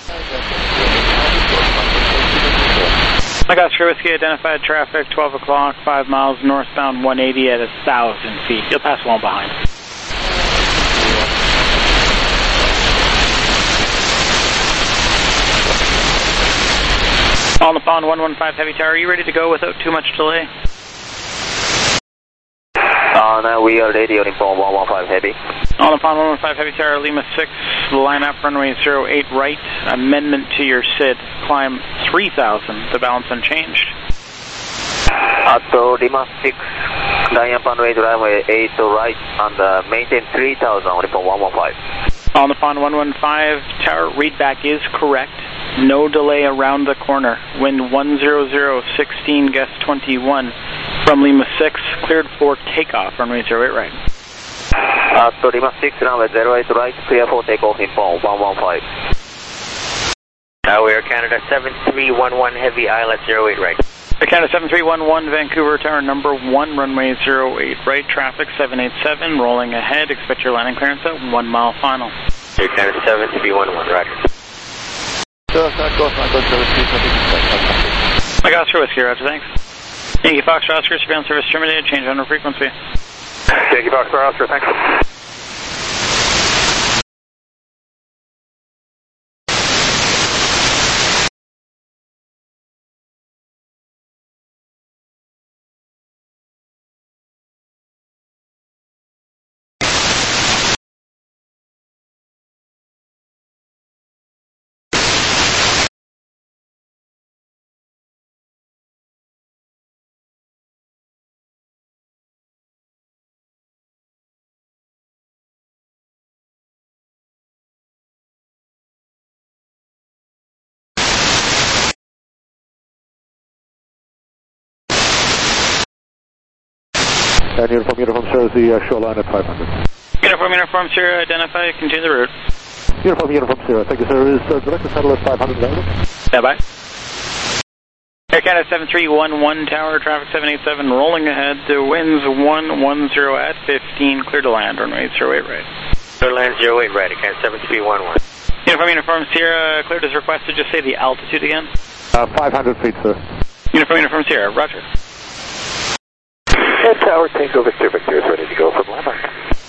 A: Mike Oscar Whiskey, identified traffic 12 o'clock, 5 miles northbound 180 at 1,000 feet. You'll pass along behind. On the pond 115 Heavy Tower, are you ready to go without too much delay?
G: Now we are ready on inform 115 Heavy.
A: On the pond 115 Heavy Tower, Lima 6, line up runway 08 right, amendment to your SID, climb 3000, the balance unchanged.
G: So Lima 6, line up runway 8 right, and maintain 3000 on inform 115.
A: On the pond 115 Tower, readback is correct. No delay around the corner. Wind 100, 16, gust 21. From Lima 6, cleared for takeoff, runway 08 right.
G: So Lima 6, runway 08 right, clear for takeoff, inform 115.
P: We are Canada 7311 Heavy, ILS 08 right.
A: Canada 7311, Vancouver Tower, number 1, runway 08 right, traffic 787, rolling ahead, expect your landing clearance at 1 mile final.
P: Canada 7311, roger.
A: Mike Oscar Whiskey, roger, thanks. Yankee Foxtrot Oscar, surveillance service terminated, change on frequency.
L: Yankee Foxtrot Oscar, thanks.
K: And uniform shows the shoreline at 500.
A: Uniform Sierra, identify, continue the route.
K: Uniform Sierra, thank you, sir. Is director satellite 500 available?
A: Stand by. Air Canada 7311 Tower, traffic 787, rolling ahead. The winds 110 at 15, clear to land, runway 08 right.
Q: Clear to land 08 right, Air Canada 7311.
A: Uniform Sierra, cleared as requested. Just say the altitude again.
K: 500 feet, sir.
A: Uniform Sierra, roger.
O: And Tower Tango Victor is ready to go from landmark.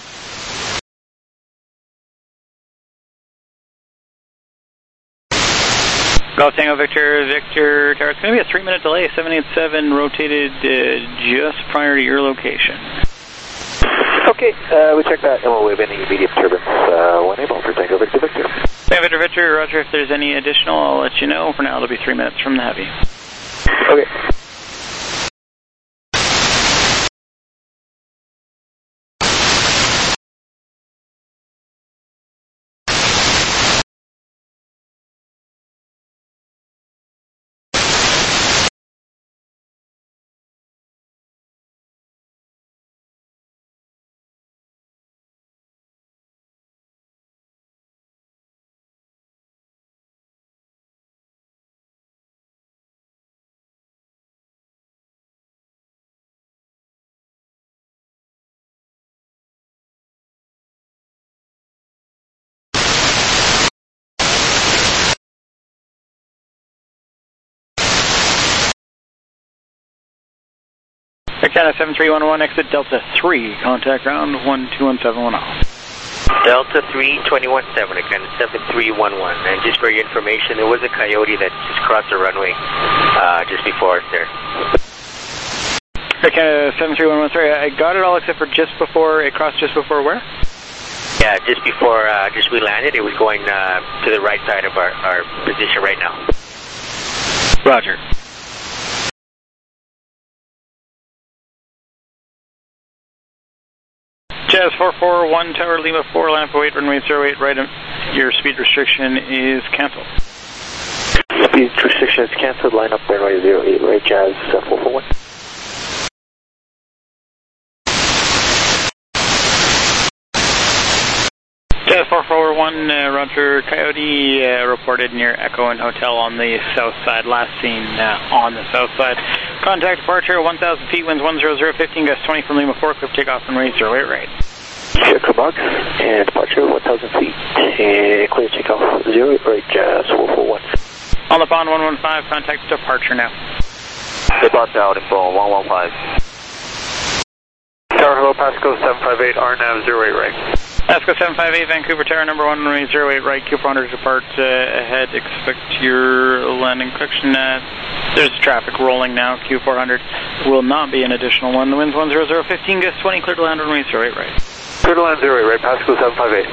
A: Golf Tango Victor Tower. It's going to be a 3-minute delay. 787 rotated just prior to your location.
O: Okay, we checked that and we'll wave any immediate turbulence when able for Tango Victor.
A: Tango Victor, roger. If there's any additional, I'll let you know. For now, it'll be 3 minutes from the heavy.
O: Okay.
A: Air Canada 7311, exit Delta 3, contact ground 12171 off.
Q: Delta 3, 217, Air Canada 7311. And just for your information, there was a coyote that just crossed the runway just before us there.
A: Air Canada 7311, sorry, I got it all except for just before, it crossed just before where?
Q: Yeah, just before we landed, it was going to the right side of our position right now.
A: Roger. Jazz 441, Tower Lima 4, line up 08, runway 08, right. Your speed restriction is canceled.
O: Speed restriction is canceled, line up runway 08, right, Jazz 441.
A: Jazz 441, roger. Coyote reported near Echo and Hotel on the south side, last seen on the south side. Contact departure 1,000 feet, winds 100, 15, gust 20 from Lima 4, clip takeoff runway 08 right.
O: Check box and departure 1,000 feet, and clear takeoff 08 right, Jazz 441.
A: On the pond 115, contact departure now.
L: Depart out in phone 115.
B: Tower, hello, Pasco 758, RNAV 08 right.
A: Pasco 758, Vancouver Tower, number 1, runway 08 right, Q400 depart ahead, expect your landing correction. There's traffic rolling now, Q400, will not be an additional one. The wind's 100, 15, gust 20, clear to land, runway 08 right.
B: Clear to land 08 right, Pasco 758.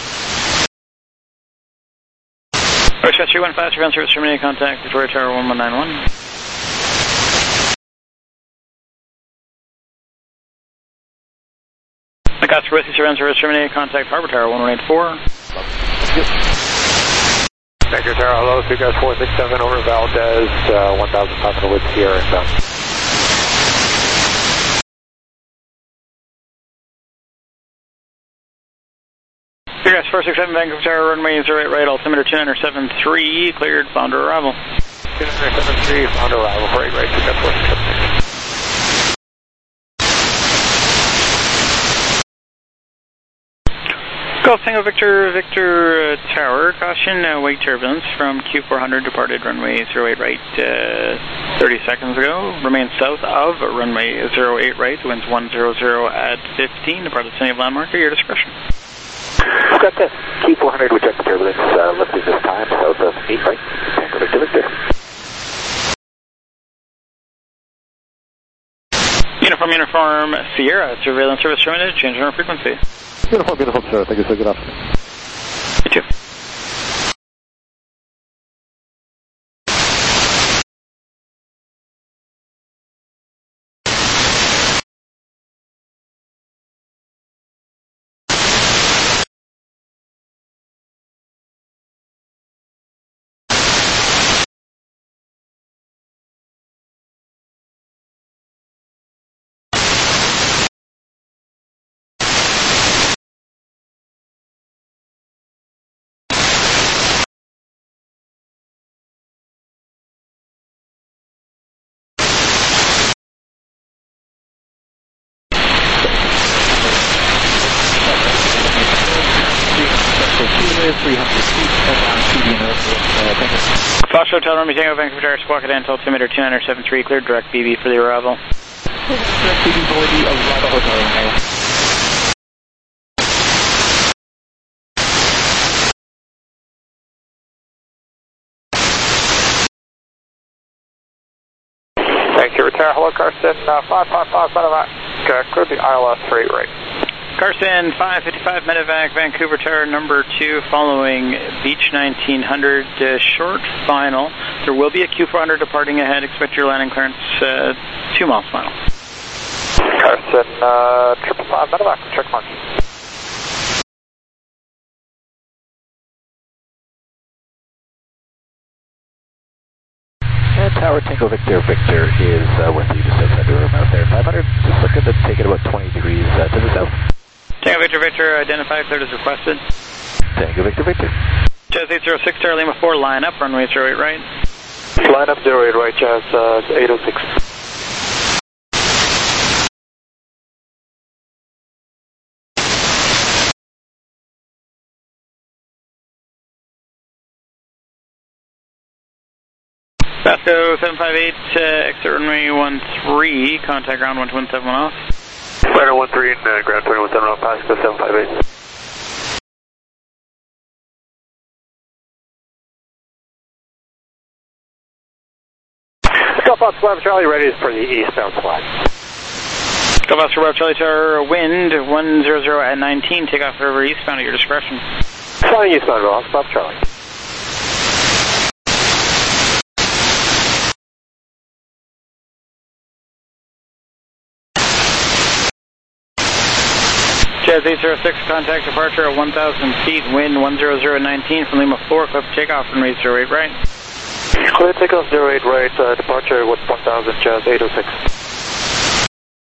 A: Roger 315, ground service terminated, contact Victoria Tower 1191. Augusta Whiskey ground service terminated, contact Harbor Tower 1184.
O: Vector Tower, hello, Seagrass 467 over Valdez, 1,500 with Sierra inbound.
A: Seagrass 467, Vancouver Tower, runway 08 right, altimeter 2973, cleared, bound to arrival.
O: 2973, bound to arrival, right, Seagrass 467.
A: Golf Tango Victor Tower, caution, wake turbulence from Q400, departed runway 08 right 30 seconds ago. Remain south of runway 08 right, winds 100 at 15, departed vicinity of landmark, at your discretion.
O: Got that. Q400, reject the turbulence, lifting this time, south of 8 right, Tango Victor.
A: Uniform Sierra, surveillance service terminated, change in our frequency.
K: Beautiful, sir. Thank you, sir. Good afternoon.
A: You too. Hotel Romeo Tango, Vancouver Tower, Squawk at altimeter 2973, cleared direct BB for the arrival.
C: Direct BB for the arrival Hotel Romeo.
O: Thank you, retire. Hello, Carson, 555 medevac, clear the ILS for 8 right.
A: Carson, 555 medevac, Vancouver Tower, number 2, following Beach 1900, short final. There will be a Q400 departing ahead. Expect your landing clearance 2 miles final.
O: Carson, 555 medevac, check mark.
C: And Tower Tango Victor is with you just outside the room out there. 500, just looking to take it about 20 degrees to the south.
A: Tango Victor, identified, cleared as requested.
C: Tango Victor.
A: Jazz 806, Tower Lima 4, line up, runway 08 right.
O: Line up 08 right, Jazz 806.
A: Vasco 758, exit runway 13, contact ground 1217 off.
B: Runway 13 and ground 2117 off, Vasco 758.
O: Golf Oscar Charlie, ready for the eastbound flight.
A: Golf Oscar Charlie Tower, wind 100 at 19, take off over eastbound at your discretion.
O: Flying eastbound, Golf Oscar Charlie.
A: Jazz 806, contact departure at 1,000 feet, wind 100 at 19 from Lima 4, clear for takeoff and runway 08 right.
O: Clear takeoff 08 right, departure with 1,000, Jazz 806.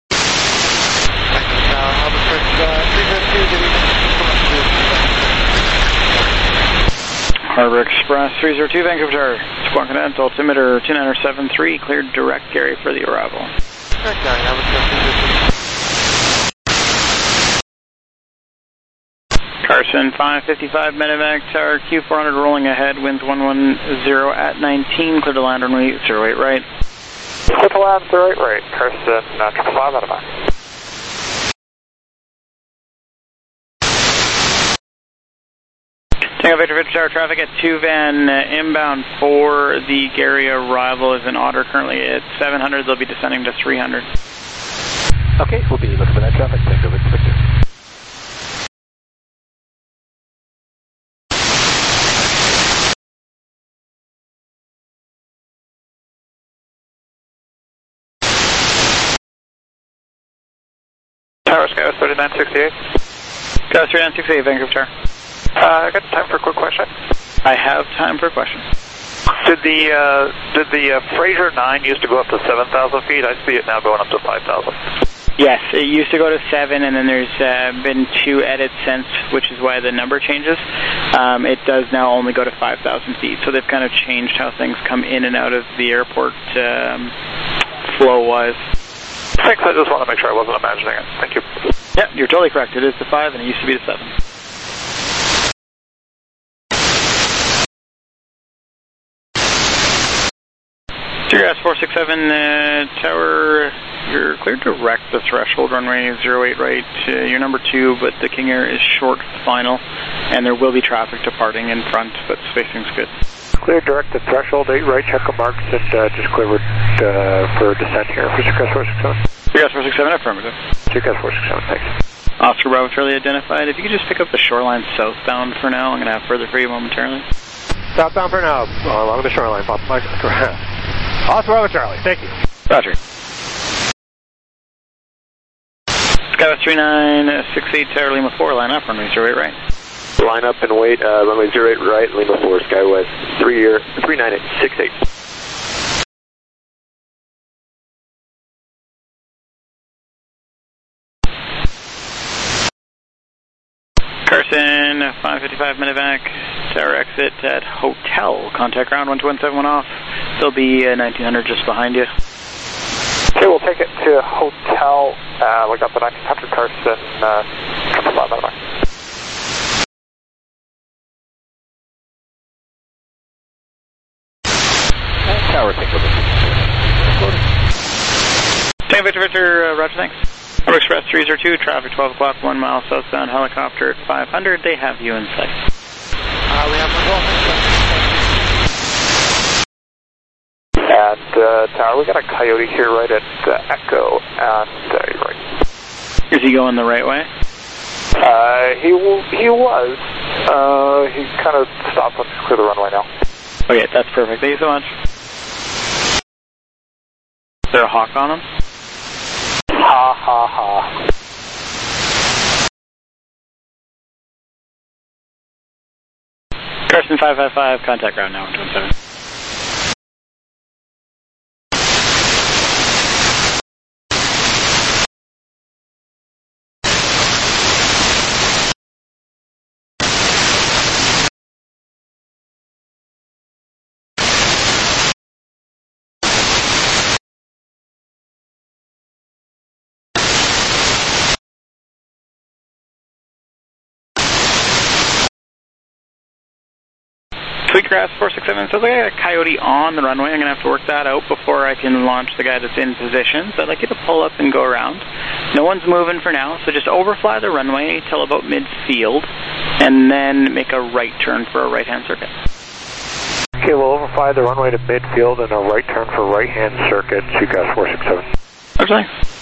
A: Harbor Express 302, Vancouver Tower, Squawk at altimeter 2973, cleared direct Gary for the arrival. Carson 555 medevac, Tower Q400 rolling ahead, winds 110 at 19, clear to land runway 08 right.
O: Clear to land 08 right, Carson 555 medevac.
A: Tango Victor Tower, traffic at 2 Van inbound for the Gary arrival is an Otter currently at 700, they'll be descending to 300.
C: Okay, we'll be looking for that traffic, Tango Victor.
O: Tower Sky 3968.
A: Sky 3968, Vancouver Tower.
O: I got time for a quick question.
A: I have time for a question.
O: Did the Fraser 9 used to go up to 7,000 feet? I see it now going up to 5,000.
A: Yes, it used to go to 7, and then there's been 2 edits since, which is why the number changes. It does now only go to 5,000 feet, so they've kind of changed how things come in and out of the airport flow-wise.
O: Thanks, I just want to make sure I wasn't imagining it. Thank you.
A: Yeah, you're totally correct. It is the 5, and it used to be the 7. Gas 467 Tower, you're cleared to wreck the threshold, runway 08 right. You're number 2, but the King Air is short final, and there will be traffic departing in front, but spacing's good.
O: Clear direct to threshold 8 right, check the marks, and just clear for descent here for Gas 467.
A: Gas 467, affirmative.
O: Gas 467, thanks.
A: Oscar Bravo Charlie identified. If you could just pick up the shoreline southbound for now, I'm going to have further for you momentarily.
F: Southbound for now, along the shoreline, Pop Mike. Oscar Bravo Charlie, thank you.
A: Roger. Skywest 3968 Tower Lima 4, line up, runway 08 right.
G: Line up and wait, runway 08 right, Lima 4, Skywest 39868.
A: Carson 555 medevac, Tower exit at Hotel, contact ground 1217 off. There'll be 1900 just behind you.
O: Okay, we'll take it to Hotel, look up the 1900 Carson, 555 medevac.
F: Tower, Tango
A: Victor, Roger, thanks. Air Express 302, traffic 12 o'clock, 1 mile southbound, helicopter at 500. They have you in sight.
F: We have one call.
L: And Tower, we got a Coyote here right at Echo, and you're right.
A: Is he going the right way?
L: He was. He kind of stopped. Let's clear the runway now.
A: Okay, that's perfect. Thank you so much. Is there a hawk on him?
L: Ha ha ha.
A: Carson 555, contact ground now, 127. Sweetgrass 467 says I got a Coyote on the runway. I'm going to have to work that out before I can launch the guy that's in position. So I'd like you to pull up and go around. No one's moving for now, so just overfly the runway till about mid-field, and then make a right turn for a right-hand circuit.
L: Okay, we'll overfly the runway to midfield and a right turn for right-hand circuit, Sweetgrass 467.
A: Okay.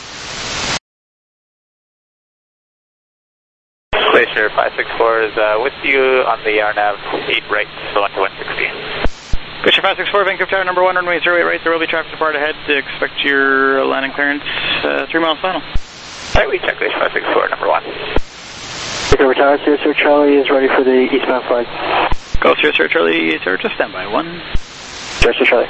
I: Glacier 564 is with you on the RNAV 8 right, select 160.
A: Glacier 564, Vancouver Tower, number 1, runway 08 right. There will be traffic depart ahead. To expect your landing clearance 3 miles final.
I: Alright, we check Glacier 564, number 1.
E: Vancouver Tower, Sir Charlie is ready for the eastbound flight.
A: Go, Sir Charlie, sir, just stand by 1.
E: Sir Charlie.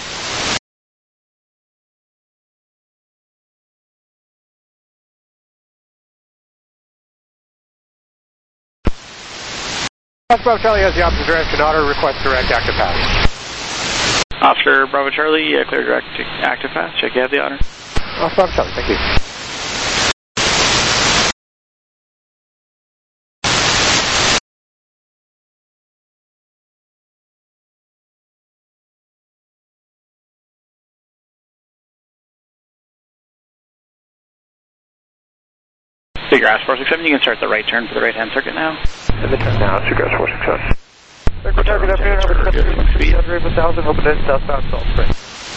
F: Bravo Charlie has the opposite direction, auto request direct active pass.
A: Oscar Bravo Charlie, clear direct active pass. Check you have the honor.
F: Oscar Bravo Charlie, thank you.
A: Sweetgrass 467, you can start the right turn for the right-hand circuit now.
L: And the turn now, Sweetgrass 467.
F: Good afternoon, over 1,000, open in southbound Salt Spring.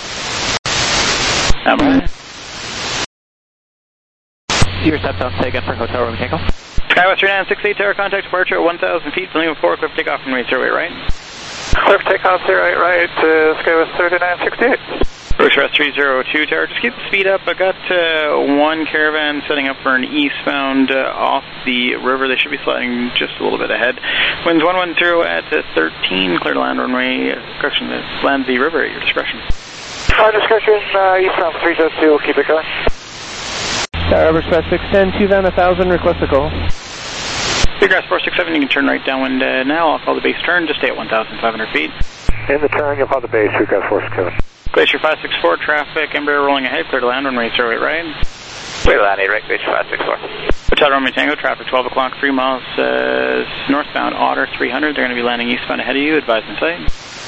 C: Your southbound, say again for Hotel Room Tango.
A: Skywest 3968, tower contact departure at 1,000 feet, Lima 4, cliff takeoff and runway 08 right.
L: Cliff takeoff 08 right, Skywest 3968.
A: Express 302 tower, just keep the speed up. I got one caravan setting up for an eastbound off the river. They should be sliding just a little bit ahead. Winds 110 at 13, clear to land runway, correction, land the river at your discretion.
L: Discretion, eastbound 302, keep it going.
E: Tower Express 610, 2 van 1000, request a call.
A: Sweetgrass 467, you can turn right downwind now. I'll call the base turn, just stay at 1,500 feet.
L: In the turn, you'll call the base, Sweetgrass 467.
A: Glacier 564, traffic, Embraer rolling ahead, clear to land, runway 08 right.
I: Clear to land 8 right, Glacier 564.
A: Hotel Romeo Tango, traffic 12 o'clock, 3 miles northbound, Otter 300. They're going to be landing eastbound ahead of you, advise in sight.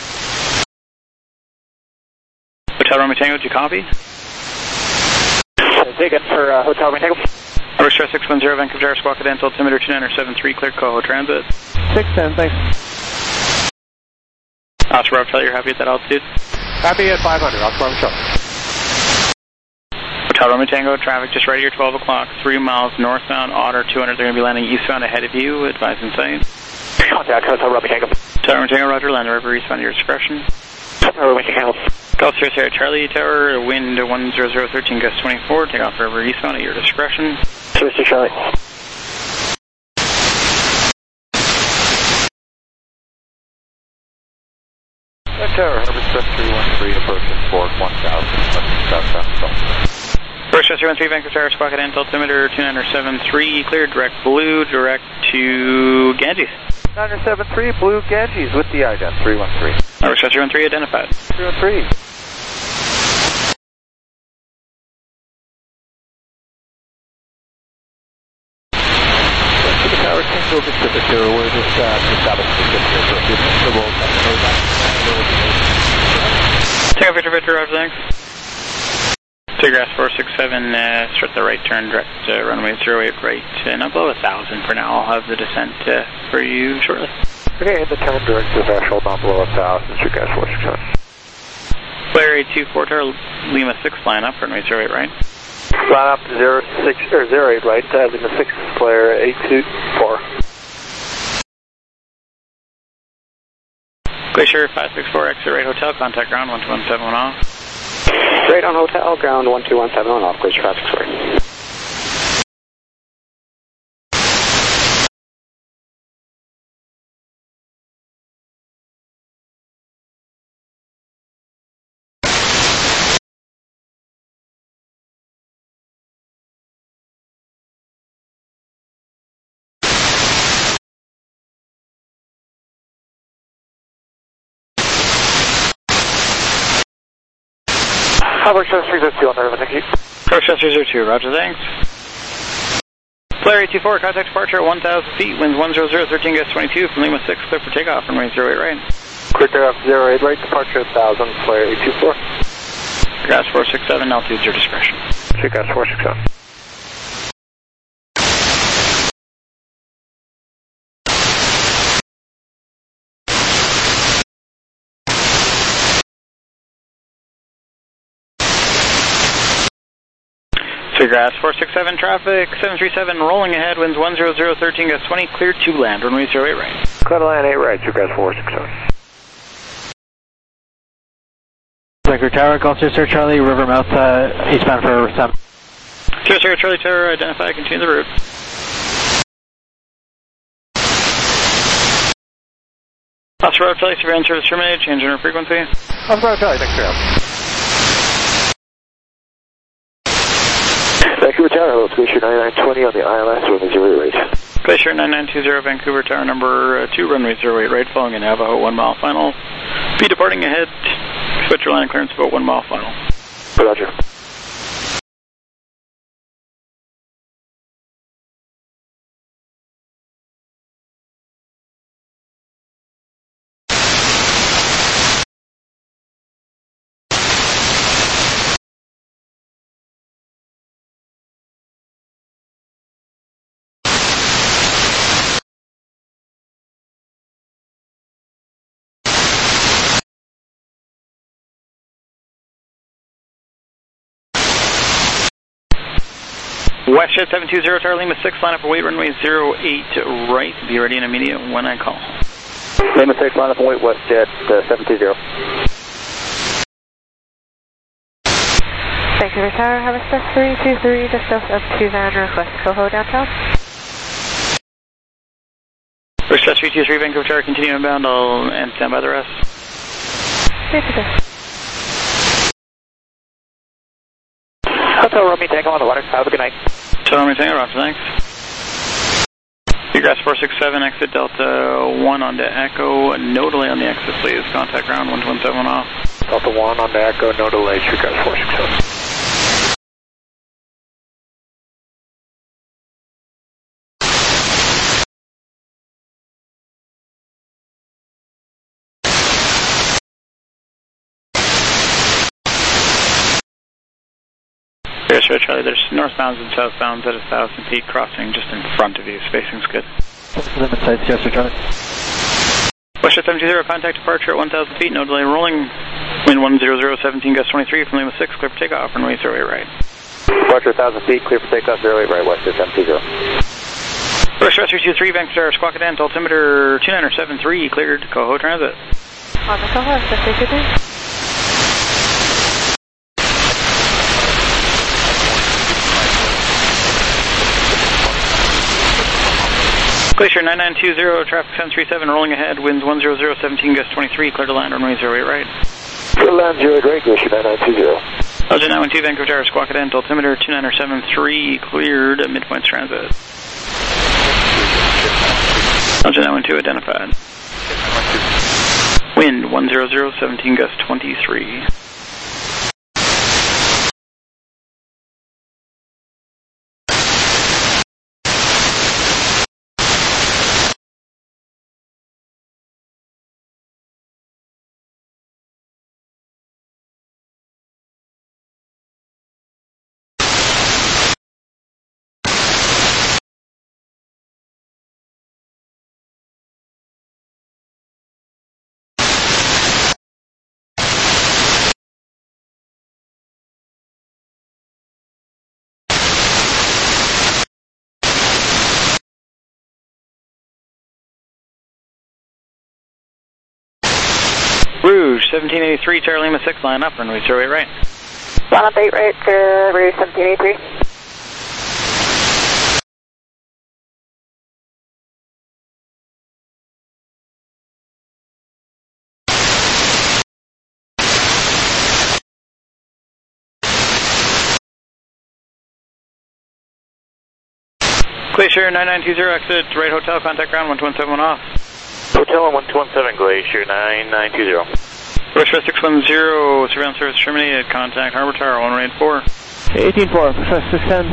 A: Hotel Romeo Tango, do you copy?
I: Take it for Hotel Romeo Tango.
A: Express 610, Vancouver Tower, Squawk Dental, altimeter 2973, clear Coho Transit.
E: 610, thanks.
A: Oscar Bravo Charlie, you're happy at that altitude?
F: Happy at 500, Oscar Bravo Charlie.
A: Hotel Romeo Tango, traffic just right here, 12 o'clock, 3 miles northbound, Otter 200. They're going to be landing eastbound ahead of you, advise in sight.
I: Contact Hotel Romeo Tango.
A: Hotel Romeo Tango, roger, land the river eastbound at your discretion.
I: Hotel Romeo Tango.
A: Golf Sierra Charlie Tower, wind 10013, gust 24, take off river eastbound at your discretion.
I: Sierra Charlie.
K: Tower, Harbor Express 313, approaching Fort 1000, southbound Salt.
A: First Express 313, Vancouver Tower, Squawk Dental, altimeter 2973, clear, direct blue, direct to Ganges.
K: 973, blue Ganges with the ident, 313.
A: Harbor Express 313, identified.
K: 313. Tower, Tango Pacific, we're just establishing the
A: Yeah, Victor, Roger, thanks. Seagrass 467, start the right turn, direct runway 08 right, not below 1,000 for now. I'll have the descent for you shortly.
F: Okay, and the turn direct to threshold, not below 1,000, Seagrass 467.
A: Flare 824, Lima 6, line up, runway 08 right.
F: Line up 08 right, Lima 6, flare 824.
A: Glacier 564, exit right hotel, contact ground 12171 off.
I: Straight on hotel, ground 12171 off, Glacier 564.
F: Coverage 302 on the river, thank you.
A: Coverage 302, roger, thanks. Flare 824, contact departure at 1,000 feet, winds 100, 13 gust 22 from Lima 6, clear for takeoff, runway 08 right.
F: Clear takeoff 08 right, departure 1,000, flare 824.
A: Gas 467, altitude's your discretion.
F: Gas 467.
A: Seagrass 467, traffic 737, rolling ahead, winds 100, 13 gust 20, cleared to land, runway 08 right.
F: Clear to land 8 right, Seagrass 467.
E: Vancouver Tower, Golf Sir Charlie, Rivermouth, eastbound for 7.
A: Sir Charlie Tower, identify, continue the route. Oscar Road, Charlie, surveillance service terminated, change in our frequency.
F: Oscar Road, Charlie, thanks for your help. Vancouver Tower, hello, Glacier 9920 on the ILS, runway 08 right.
A: Glacier 9920, Vancouver Tower number 2, runway 08 right, following a Navajo 1 mile final. Be departing ahead, switch your line clearance about 1 mile final.
F: Roger.
A: Westjet 720, Tower Lima 6, line up and wait, runway 08 right. Be ready in immediate when I call.
F: Lima 6, line up and wait, Westjet 720.
J: Vancouver Tower, have a step 323, discuss up to van, request Coho downtown.
A: Request 323, Vancouver Tower, continue inbound, and stand by the rest.
I: Hotel Romeo Tango on the water. Have a good night.
A: Hotel Romeo Tango, roger, thanks. Seagrass 467, exit Delta 1 onto Echo. No delay on the exit, please. Contact ground 12171 off.
F: Delta 1 on the Echo, no delay, Seagrass 467.
A: Sure, Charlie, there's northbounds and southbounds at 1,000 feet crossing just in front of you. Spacing's good.
E: Limit sights, yes, sir, Charlie.
A: Westjet 720, contact departure at 1,000 feet, no delay rolling. Wind 100, 17 gust 23 from Lima 6, clear for takeoff, runway 08 right.
F: Departure 1,000 feet, clear for takeoff, 08 right, Westjet 720.
A: Westjet 323, Vancouver, Squawkadan, altimeter 2973, cleared, Coho Transit.
J: On the Coho, that's
A: Glacier 9920, traffic 737, rolling ahead, winds 100, 17 gust 23, clear to land, runway 08 right.
F: Clear to land 08 right, Glacier 9920.
A: LJ 912, Vancouver Tower, Squawkadan, altimeter 2973, cleared, midpoint transit. LJ 912 identified. Wind 100, 17 gust 23. Rouge 1783, Tower Lima 6, line up, runway 08 right.
J: Line up 8 right, Rouge 1783.
A: Glacier 9920, exit right hotel, contact ground 1217 off.
L: Hotel 1217, Glacier 9920.
A: Roger 610, surveillance service terminated, contact Harbor Tower 184.
C: 18-4, Press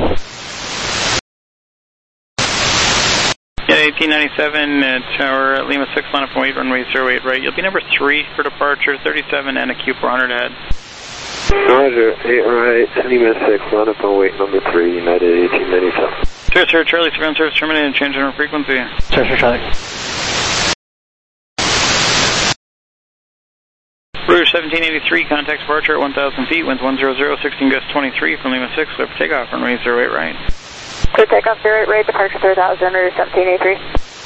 C: 610.
A: Yeah, 1897, Tower Lima 6, line up and wait, runway 08 right. You'll be number 3 for departure, 37 and a Q400 ahead.
G: Roger, 8 right, Lima 6, line up and wait, number 3, United 1897.
A: Sir, Charlie, surveillance service terminated, change in frequency.
C: Sir, Charlie.
A: Rouge 1783, contact departure at 1,000 feet, winds 100, 16 gust 23 from Lima 6, clear for takeoff, runway 08 right.
J: Clear takeoff 08 right, departure 3000, Rouge 1783.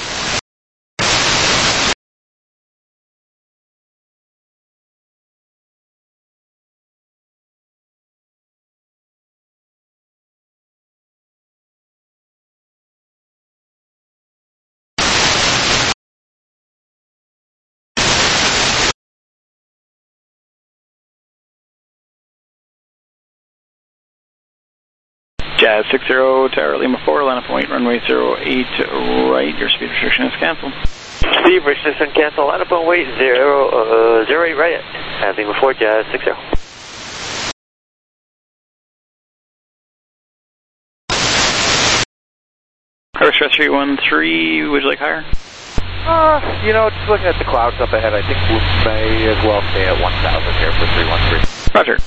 A: Jazz 60, Tower Lima 4, line up and wait, runway 08 right, your speed restriction is canceled.
Q: Speed restriction cancel, line up and wait, 08 right, Lima 4, Jazz 60.
A: Harbor Stress 313, would you like higher?
K: You know, just looking at the clouds up ahead, I think we may as well stay at 1,000 here for 313.
A: Roger.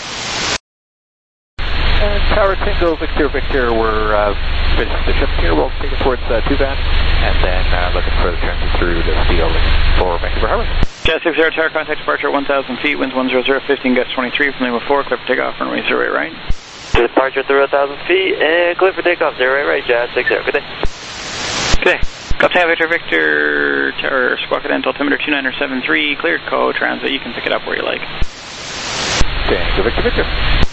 K: And Tower Tango, Victor, we're finishing the ship here. We'll take it towards Tuvan, and then looking for the transit through the steel for Vancouver Harbor.
A: Jazz 60, Tower contact departure at 1,000 feet, winds 100, 15 gust 23 from Lima 4, clear for takeoff, runway 08 right.
Q: Departure through 1,000 feet, and clear for takeoff, 08 right, Jazz 60, good day.
A: Good day. Captain Victor, Tower Squawk at altimeter 2973, cleared co-transit, you can pick it up where you like.
K: Tango, Victor.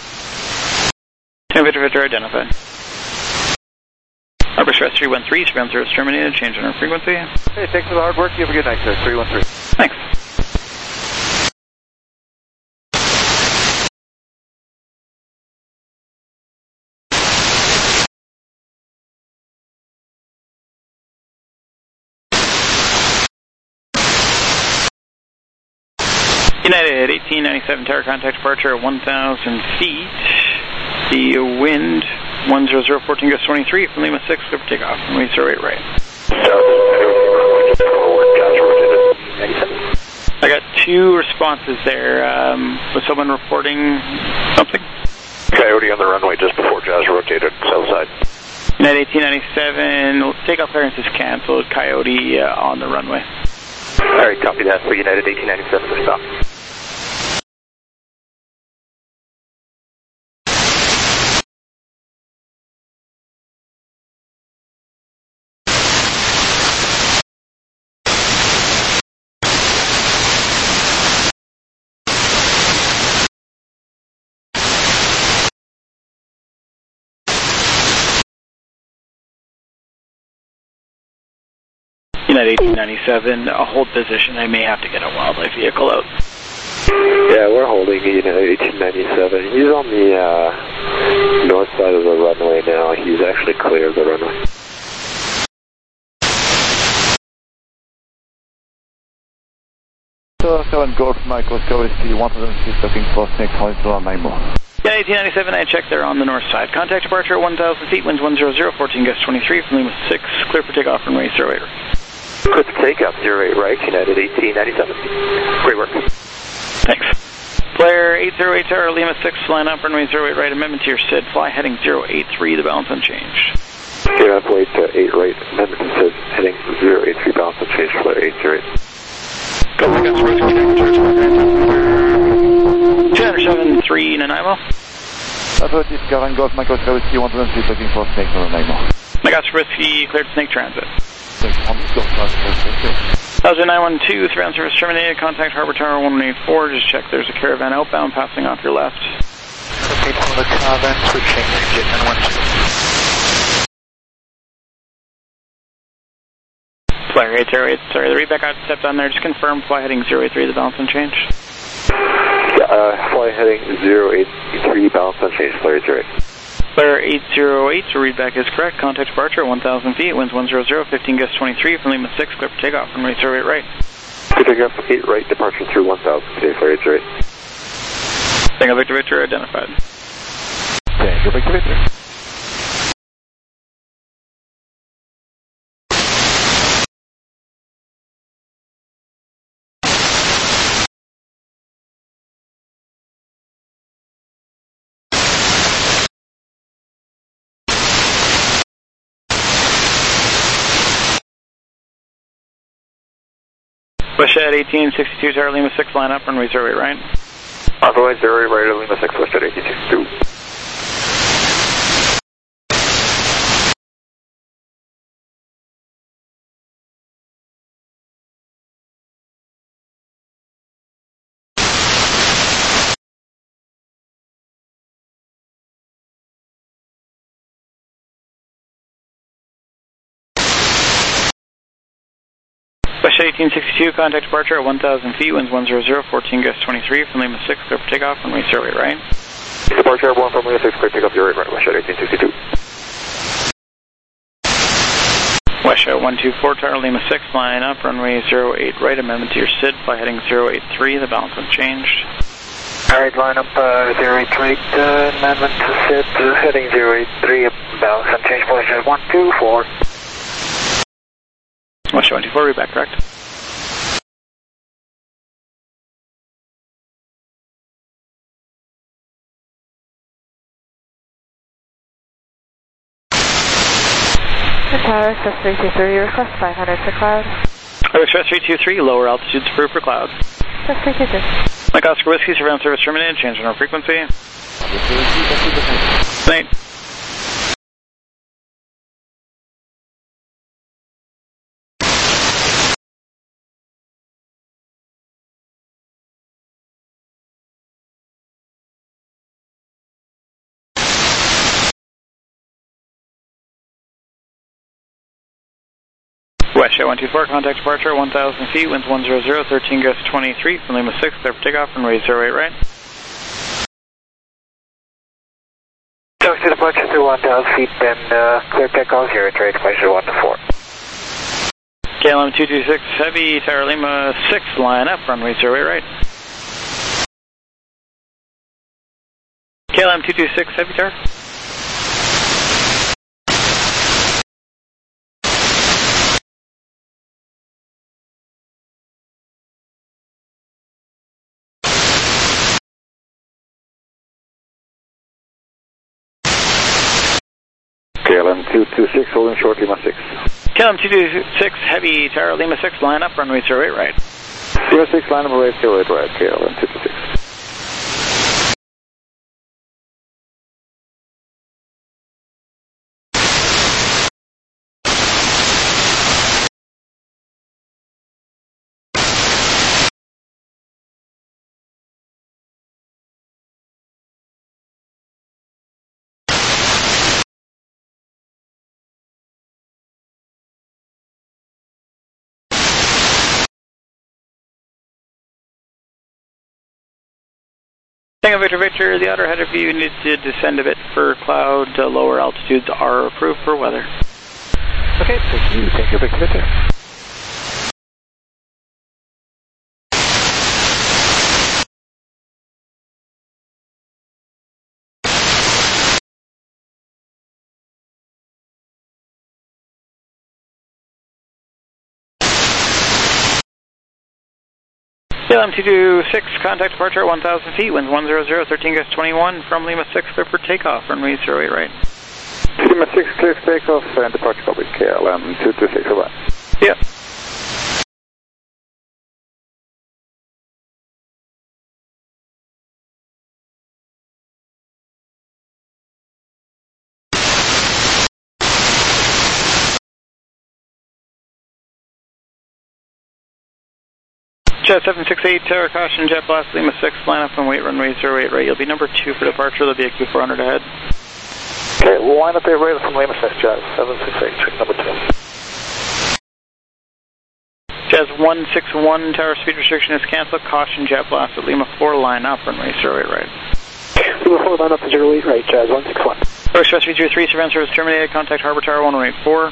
A: Victor identified. Harbor Stress 313, surveillance service terminated, change in our frequency.
K: Hey, thanks for the hard work. You have a good night, sir. 313.
A: Thanks. United 1897, tower contact departure at 1,000 feet. The wind 100, 14 gust 23 from Lima 6, clear for takeoff, runway 08 right. I got 2 responses there. Was someone reporting something?
L: Coyote on the runway just before Jazz rotated south side.
A: United 1897, takeoff clearance is canceled. Coyote on the runway.
L: Alright, copy that for United 1897 for stop.
A: United 1897, hold position. I may have to get a wildlife vehicle out.
G: Yeah, we're holding United 1897. He's on the north side of the runway now. He's actually clear of the runway.
K: So, 7 Golf, Mike, Oscar, Whiskey, 1,000 feet, looking for snake points on 9 more.
A: Yeah, 1897, I checked there on the north side. Contact departure at 1,000 feet, winds 100, 14 gust 23 from Lima 6, clear for takeoff, runway 08.
L: Clear for takeoff, 08 right, United 1897. Great work.
A: Thanks. Flare 808 Tower, Lima 6, line up, runway 08 right, amendment to your SID, fly heading 083, the balance unchanged.
G: Clear up, wait 8 right, amendment to SID, heading 083, balance unchanged, flare 808.
A: Go, I got Roger, 207-3 Nanaimo.
K: That's what it's Gavin Golf, Mike, Oscar, Whiskey, 1,000 feet, looking for snake on Nanaimo.
A: I got Whiskey, cleared snake transit. Thousand 912, ground service terminated. Contact Harbor Tower 184. Just check there's a caravan outbound passing off your left.
K: Okay, from the caravan, switching engine and 12.
A: Fly right, 08. Sorry, the readback out stepped on there. Just confirm fly heading 083, the balance unchanged.
L: Fly heading 083, balance unchanged, Flare 08.
A: Flare 808, readback is correct. Contact departure at 1,000 feet, winds 100, 15 gust 23, from Lima 6, clear for takeoff, runway 08 right.
L: Clear takeoff 8 right, departure through 1,000, okay, Flare 808.
A: Tango Victor Victor identified.
K: Tango Victor Victor.
A: Westhead 1862, Tower Lima 6, line up, runway 08 right.
L: Otherwise, 08 right of Lima 6, Westhead 1862.
A: Westhead 1862, contact departure at 1,000 feet, winds 100, 14 gust 23, from Lima 6, clear for takeoff, runway 08 right.
L: Departure at 1 from Lima 6, clear takeoff 08 right, Westhead 1862.
A: Westhead 124, Tower Lima 6, line up, runway 08 right, amendment to your SID, fly heading 083, the balance unchanged.
O: Alright, line up 08 right, amendment to SID, heading 083, balance unchanged, Westhead 124.
A: Westhead 124, readback correct.
J: Tower, Express 323, request 500 for cloud.
A: Express 323, lower altitudes approved for cloud.
J: Express 323.
A: Mike Oscar Whiskey, surveillance service terminated, change in our frequency. Night. Westhead 124, contact departure at 1,000 feet, winds 100, 13 gust 23, from Lima 6, clear for takeoff, runway 08 right.
O: Taxi departure to 1,000 feet, then clear takeoff 08 right, Westhead 124.
A: KLM 226, heavy, Tower Lima 6, line up, runway 08 right. KLM 226, heavy, Tower.
L: KLM 226, holding short, Lima 6.
A: KLM 226, heavy, Tower Lima 6, line up, runway 08 right.
L: Lima 6, line up, runway 08 right, KLM 226.
A: Tango Victor Victor, the outer head of you needs to descend a bit for cloud. Lower altitudes are approved for weather.
K: Okay, thank you. Tango Victor Victor.
A: KLM 226, contact departure at 1,000 feet, winds 100, 13 gust 21, from Lima 6, clear for takeoff, runway 08 right.
L: Lima 6, clear for takeoff, and departure copy, KLM 226, over.
A: Yep. Jet 768, Tower caution, jet blast, Lima 6, line up and wait, runway 08 right. You'll be number 2 for departure, there'll be a Q400 ahead.
O: Okay, line up there right from Lima 6, Jet 768, check number 2.
A: Jazz 161, tower speed restriction is canceled, caution, jet blast at Lima 4, line up, runway 08 right.
O: Lima 4, line up to 08 right, Jazz 161.
A: Express 303, surveillance service terminated, contact Harbor Tower 1084.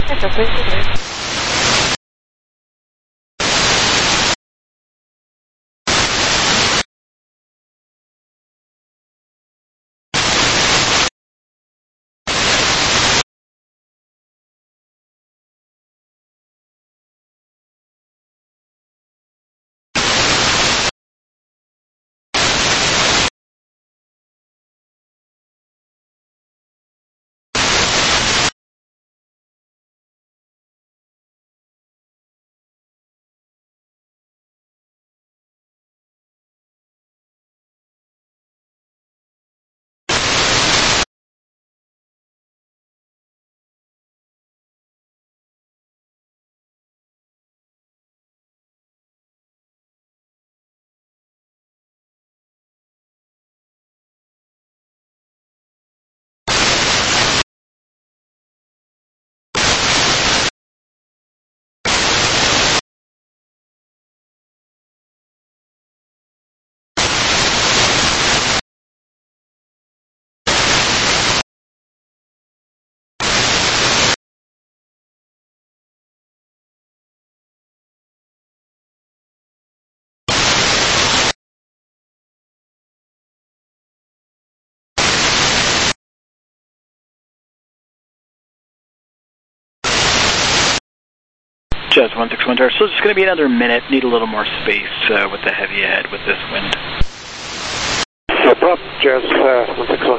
A: Jazz 161 Tower. So it's going to be another minute. Need a little more space with the heavy ahead with this wind.
O: No problem. Jazz 161.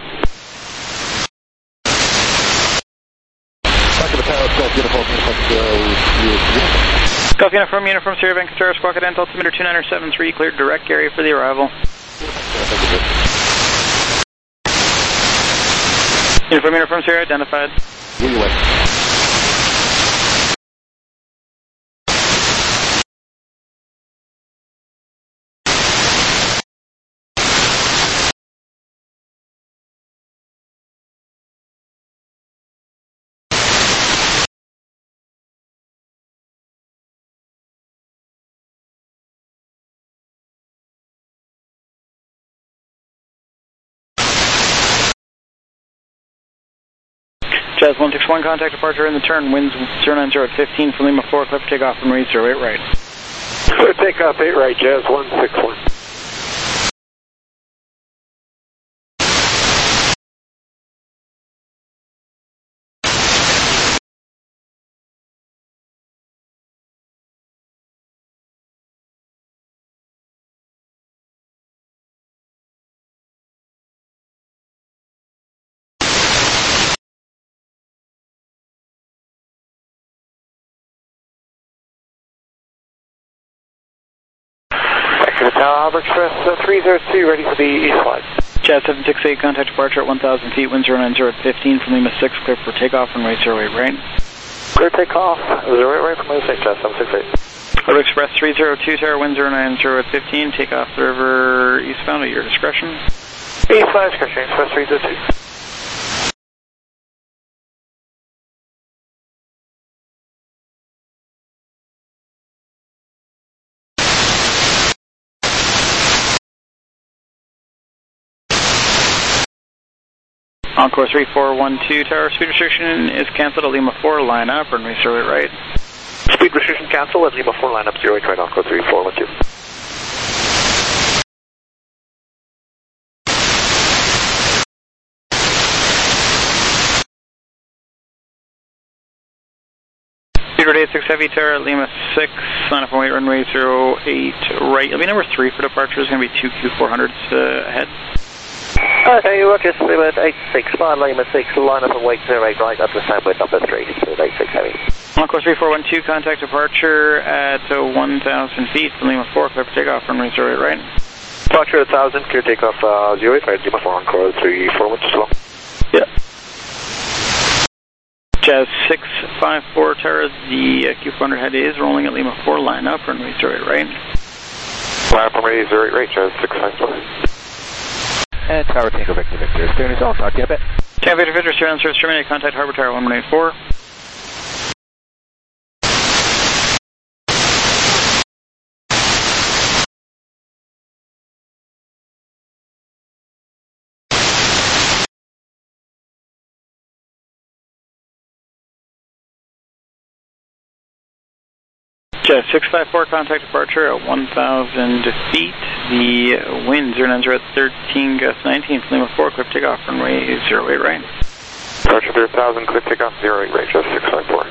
O: Back to the tower, Golf Uniform,
A: Golf Uniform, Uniform Sierra Bank Star, Squawk Ident, altimeter 2973, cleared direct area for the arrival. Uniform Sierra identified. Jazz 161, contact departure in the turn, winds 090 at 15 for Lima 4, clear for takeoff from runway 08 right.
O: Clear takeoff 8 right, Jazz 161. Harbor Express 302, ready for the east flight.
A: Jazz 768, contact departure at 1,000 feet, wind 090 at 15 from Lima 6, clear for takeoff from runway 08 right.
O: Clear takeoff, 08 right from Lima 6, Jazz 768.
A: Harbor Express 302, tower, wind 090 at 15, take off the river eastbound at your discretion.
O: Eastbound discretion, Express 302.
A: Encore 3412, tower, speed restriction is canceled at Lima 4, line up, runway 08 right.
O: Speed restriction canceled at Lima 4, line up 08 right, Encore 3412.
A: Speed rate 86 heavy, tower, Lima 6, line up and wait, runway 08 right. You'll be number 3 for departure, there's going to be 2 Q400s ahead.
P: Okay, Roger, Lima 86, fly Lima 6, line up and wait 08 right, up to Sandwich number 3, 86 heavy.
A: Encore 3412, contact departure at 1,000 feet from Lima 4, clear for takeoff from runway 08 right.
O: Departure at 1,000, clear takeoff 08 right, Lima 4, Encore 3412, slow.
A: Yeah. Jazz 654, tower, the Q400 head is rolling at Lima 4, line up, runway 08 right.
L: Line up on radio 08 right, Jazz 654.
K: And Tower Tango Victor Victor. Stay on your zone. Talk to you a bit.
A: Tango Victor Victor, stay on service. Terminate. Contact Harbor Tower 1184. Jet 654, contact departure at 1,000 feet. The wind 090 at 13, gust 19, Lima 4, clear takeoff, runway 08 right.
L: Departure 3000, clear takeoff 08 right, Jet 654.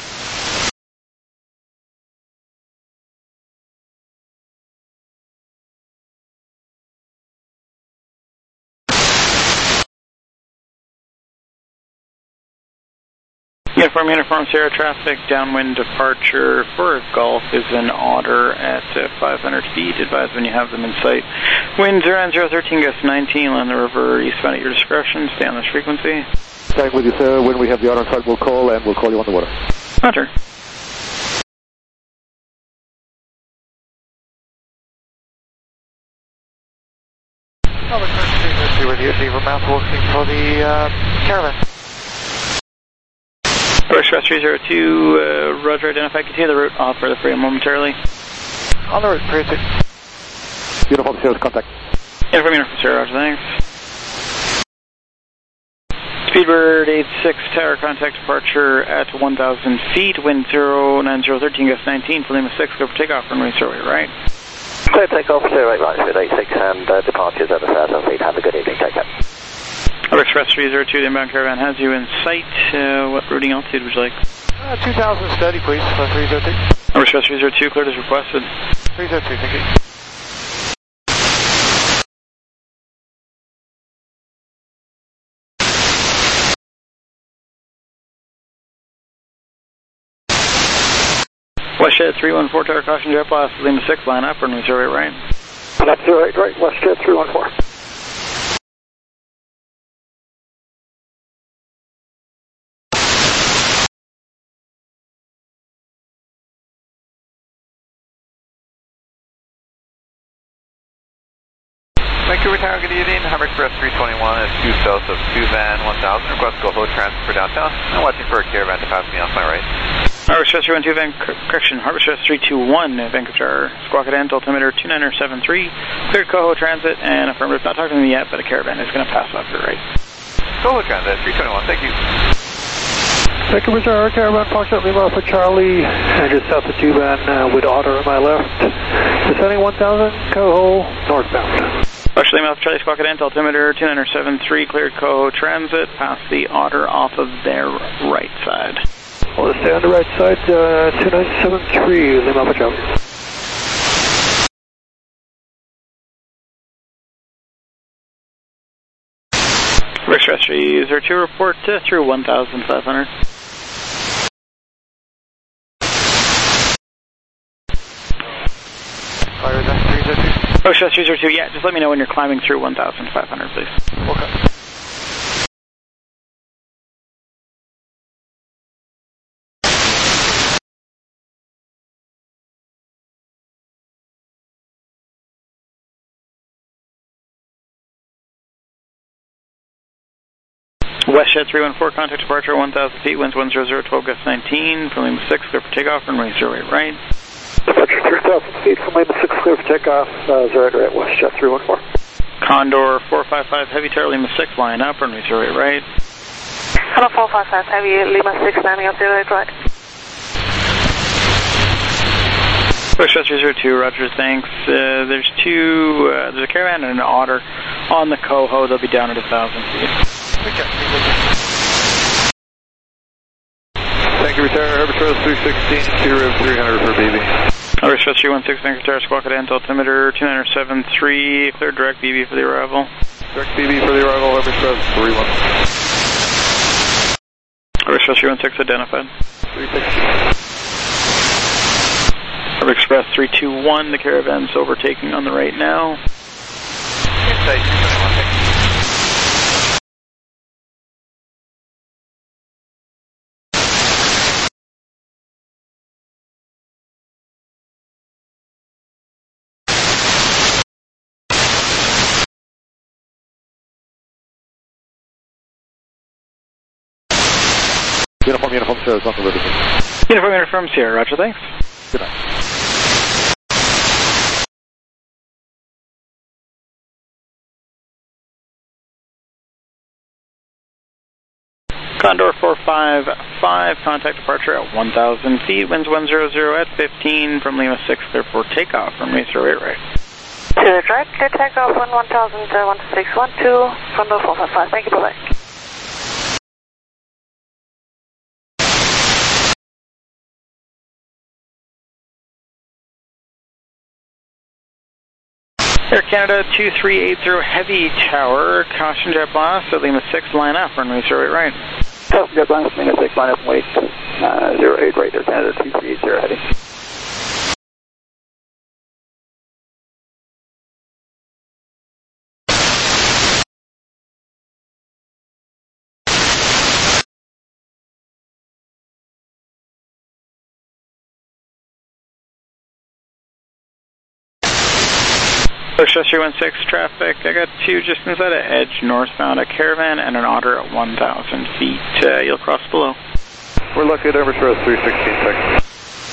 A: Uniform Sierra traffic, downwind departure for Gulf is an Otter at 500 feet. Advise when you have them in sight. Wind 09013, gust 19, land the river eastbound at your discretion. Stay on this frequency.
E: Staying with you, sir. When we have the Otter in sight, we'll call you on the water.
A: Roger.
O: With you, Beaver Mouth working for the caravan.
A: Express 302, Roger, identify, continue the route, offer the freedom momentarily.
O: On the route, Crazy.
E: Uniform Sierra, contact.
A: Uniform Sierra, Roger, thanks. Speedbird 86, tower contact departure at 1,000 feet, wind 09013, gust 19, Lima 6, go for takeoff, runway 08 right.
P: Clear takeoff, 08 right, Speed 86, and departures over 1,000 feet. Have a good evening, take care.
A: Express 302, the inbound caravan has you in sight. What routing altitude would you like?
O: 2,000 steady, please, 302.
A: Express 302, cleared as requested.
O: 302, thank you.
A: WestJet 314, tower caution, jet blast, Lima 6, line up, runway 08 right.
E: That's 08 right, WestJet 314.
L: Vancouver Tower, good evening. Humber Express 321 is due south of 2 Van 1000. Request go hold transfer for downtown. I'm watching for a caravan to pass me off my right.
A: Harbor Express 312, correction, Harbor Express 321, Vancouver Tower, squawk at end, altimeter 2973, cleared Coho Transit, and affirmative. Not talking to me yet, but a caravan is going to pass off your right.
L: Coho Transit 321, thank you.
E: Vancouver Tower, caravan, Foxtrot Lima for Charlie, and just south of 2 Van with Otter on my left. Descending 1,000, Coho, northbound.
A: Partially Mouth Charlie squawk at end, altimeter 2973, cleared Coho Transit, past the Otter off of their right side.
E: We'll stay on the right side, 2973, Lima for Charlie.
A: Express 302, report through 1,500.
O: Fire that 302.
A: Express 302, yeah, just let me know when you're climbing through 1,500, please.
O: Okay.
A: WestJet 314, contact departure 1,000 feet, winds 10012, gust 19, from Lima 6, clear for takeoff, runway 08 right.
E: Departure 3,000 feet from Lima 6, clear for takeoff, 08 right, WestJet 314.
A: Condor 455, heavy tower, Lima 6, line up, runway 08 right.
J: Hello, 455, heavy, Lima 6, landing up 08 right.
A: WestJet 302, Roger, thanks. There's a caravan and an Otter on the Coho. They'll be down at 1,000 feet.
L: Okay.
B: Thank you, retire. Harbor Express 316, 300 for BB.
A: Harbor Express 316, Vancouver Tower, squawk at end, altimeter 2973, clear direct BB for the arrival.
B: Direct BB for the arrival, Harbor Express 31.
A: Harbor Express 316 identified.
B: 316.
A: Harbor Express 321, the caravan's overtaking on the right now.
L: Inside 321, thank you.
K: Uniform Sierra is on the river.
A: Uniform Sierra, roger, thanks.
K: Good night.
A: Condor 455, contact departure at 1,000 feet, winds 100 at 15 from Lima 6, clear for takeoff from Mesa 08 right.
J: To the right, clear takeoff, 1,000, 1612, Condor 455, thank you, bye-bye. Air Canada 2380 Heavy Tower, caution jet blast at Lima 6, line up, runway 08 right.
O: Caution jet blast, Lima 6, line up and wait, 08 right, Air Canada 2380 heading.
A: Express 316 traffic, I got two just inside of Edge, northbound, a Caravan and an Otter at 1,000 feet. You'll cross below.
B: We're lucky at Express 316, thanks.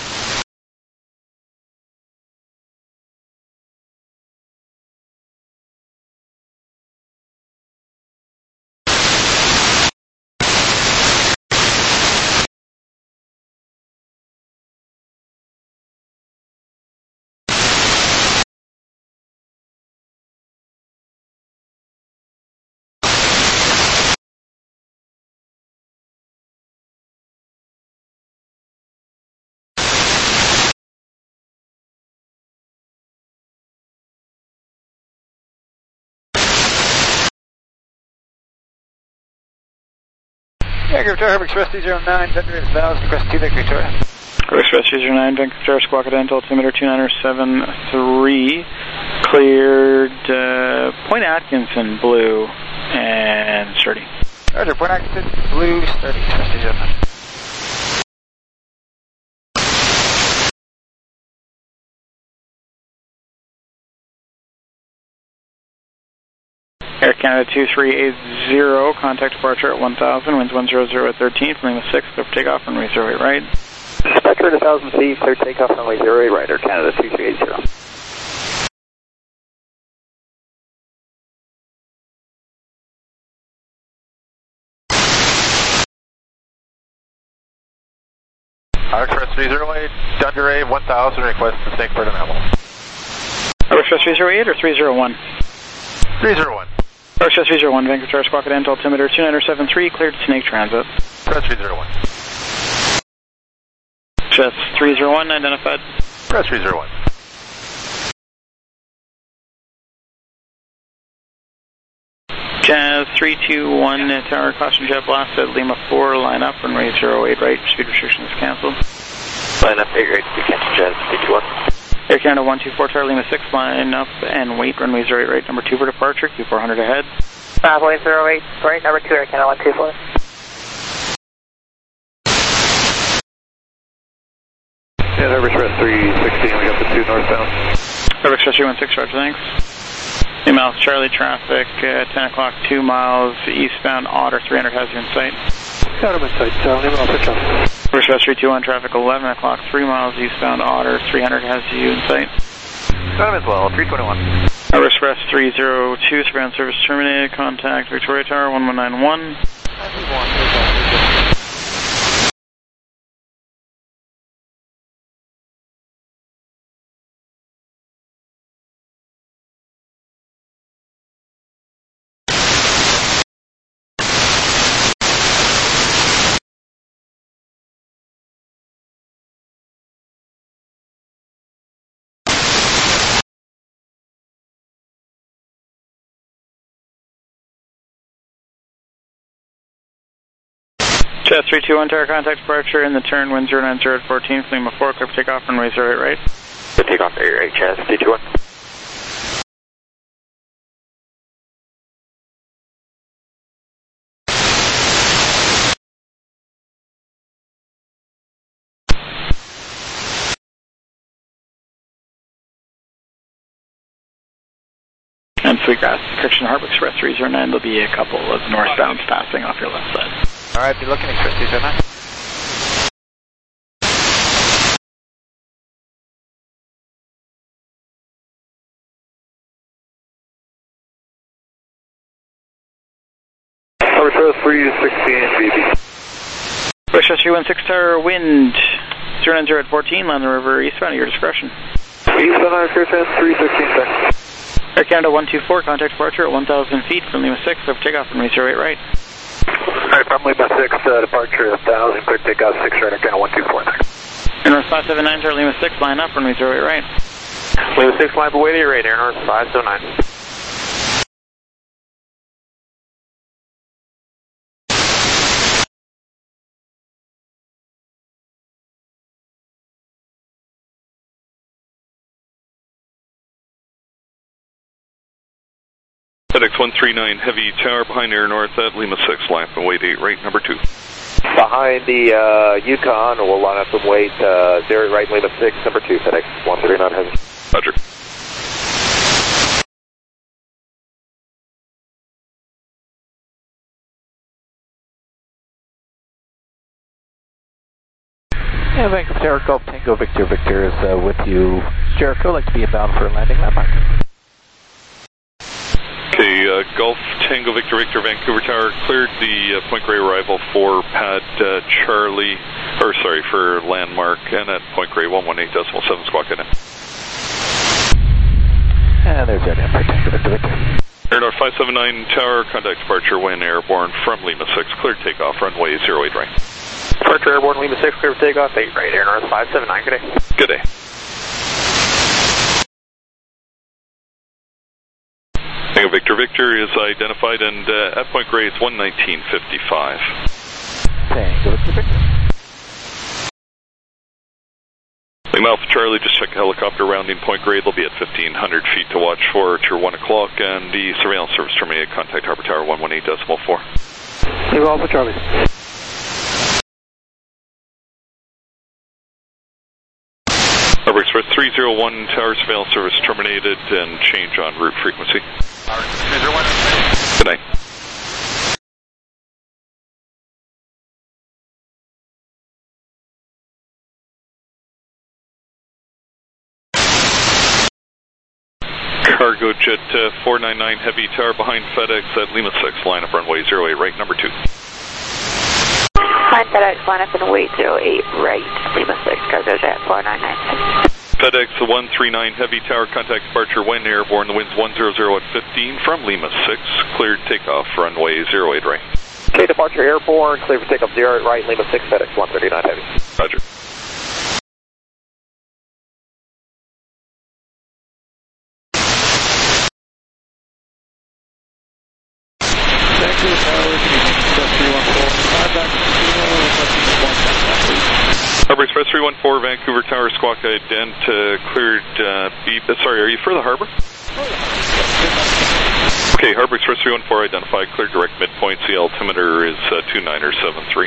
K: Aircraft Tower, Express 309, Thunder is balanced, request 2 Victory Victoria.
A: Express 309, Vancouver Tower, Squawk at altimeter 2973, cleared Point Atkinson, blue, and sturdy.
K: Roger, Point Atkinson, blue, sturdy, Express 309.
A: Air Canada 2380, contact departure at 1,000, winds 100 at 13, from Lima 6, clear for takeoff, runway 08 right.
O: Spectre at 1,000 feet, clear takeoff, runway 08 right, Air Canada 2380.
L: Express 308, Thunder A 1,000, request to snake for an animal.
A: Express 308 or 301?
L: 301.
A: Express 301, Vancouver Tower, Squawk at altimeter 2973, cleared Snake Transit.
L: Express 301.
A: Express 301, identified.
L: Express 301.
A: Jazz 321, tower, caution jet blast at Lima 4, line up, runway 08 right, speed restrictions canceled.
P: Line up, 8 right, speed cancel, Jazz 321.
A: Air Canada 124, Tower, Lima 6, line up and wait, runway 08 right, number 2 for departure, Q400 ahead.
J: Runway 08 right, number 2, Air Canada 124.
B: Yeah, Express 316, we got the 2 northbound.
A: Express 316, roger, thanks. 2 miles Charlie traffic, 10 o'clock, 2 miles eastbound, Otter 300 has you in sight.
E: Got him in sight, Name off the traffic.
A: Express 321 traffic, 11 o'clock, 3 miles eastbound, Otter 300 has you in sight.
L: Got him as well, 321.
A: Express 302, surveillance service terminated, contact Victoria Tower 1191. Jet 321, tower contact departure in the turn, wind 090 at 14, Lima 4, clear for takeoff, runway 08 right.
P: Good takeoff, 8 right, Jazz 321.
A: And Sweetgrass, Correction Harbor Express 309, there'll be a couple of northbounds passing off your left side.
K: Alright, be looking, Express 309.
B: Arbitrary 316 BB.
A: British 316 Tower, wind 090 at 14, land the river eastbound at your discretion.
B: Eastbound Air Canada 316, sir.
A: Air Canada 124, contact departure at 1,000 feet from Lima 6, over takeoff from 08 right.
B: Alright, from Lima 6, departure 1,000, clear takeoff 6 right, Air Canada 124.
A: Air North 579, Tower Lima 6, line up from 08 right.
I: Lima 6, line away to your right, Air North 579.
D: FedEx 139 Heavy Tower behind Air North at Lima 6, line up and wait 8 right, number 2.
L: Behind the Yukon, we'll line up and wait 0 right, Lima 6, number 2, FedEx 139 Heavy.
D: Roger.
K: Yeah, Vancouver Tower, Golf Tango Victor Victor is with you. Jericho, like to be inbound for a landing landmark.
D: Okay, Golf Tango Victor Victor Vancouver Tower cleared the Point Grey arrival for pad Charlie, or sorry, for landmark, and at Point Grey 118.7 squawk in.
K: And there's that answer, Tango Victor Victor.
D: Air North 579 Tower, contact departure when airborne from Lima 6, cleared takeoff, runway 08 right.
I: Departure airborne Lima 6, clear for takeoff 8 right, Air North 579, good day.
D: Good day. Tango Victor Victor is identified, and at Point Grey it's 119.55.
K: Tango Victor Victor.
D: Lima Alpha Charlie, just check a helicopter rounding Point Grey. They'll be at 1,500 feet to watch for till 1 o'clock, and the surveillance service terminated. Contact Harbour Tower 118.4.
E: Lima Alpha Charlie.
D: Harbour Express 301 Tower surveillance service terminated, and change en route frequency. Good night. Cargo Jet 499 Heavy Tower behind FedEx at Lima 6, line up runway 08 right, number 2.
N: Behind FedEx, line up and wait 08 right, Lima 6, Cargo Jet 499.
D: FedEx 139 Heavy Tower, contact departure when airborne, the wind's 100 at 15 from Lima 6, cleared takeoff, runway 08 right.
L: Okay, departure airborne, clear for takeoff 08 right, Lima 6, FedEx 139 Heavy.
D: Roger. Harbour Express 314, Vancouver Tower, squawk ident, cleared beep. Sorry, are you for the harbour? Okay, Harbour Express 314 identified, cleared direct midpoint. The altimeter is 2973.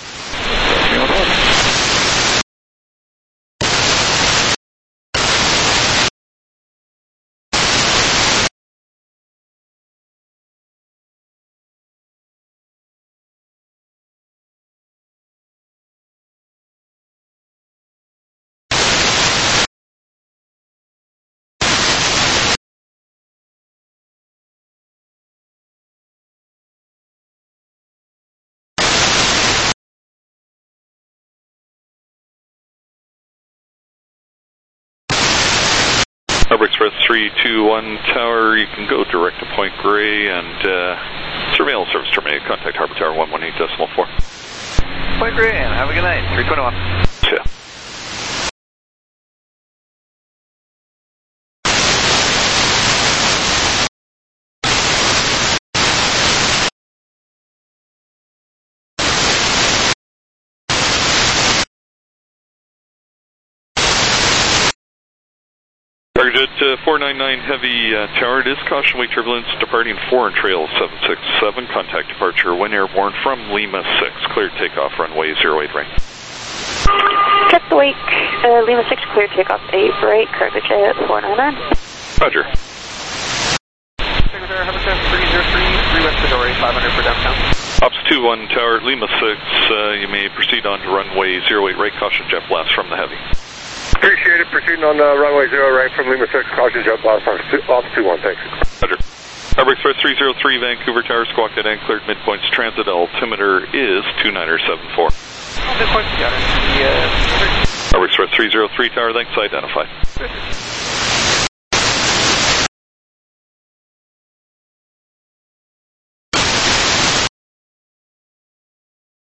D: Harbour Express 321 Tower, you can go direct to Point Grey, and surveillance service terminated. Contact Harbour Tower 118.4.
I: Point Grey, and have a good night. 321.
D: Yeah. Target 499 Heavy Tower, it is caution wake turbulence departing 4 and trail 767. Contact departure when airborne from Lima 6. Cleared takeoff runway 08 right.
N: Check the wake, Lima 6, clear takeoff 8 right, Cargo Jet 499.
D: Roger.
I: Secretary, Habitat 303, 3 west to doorway, 500 for downtown.
D: Ops 21 Tower, Lima 6, you may proceed on to runway 08 right, caution jet blast from the Heavy.
B: Appreciate it. Proceeding on runway 0 right from Lima 6, caution jet blast, Ops 21, thanks.
D: Roger. Harbor Express 303, Vancouver Tower, Squawk Dead and cleared midpoints. Transit altimeter is 2974.
K: Midpoint,
D: Harbor Express 303, tower lengths identified.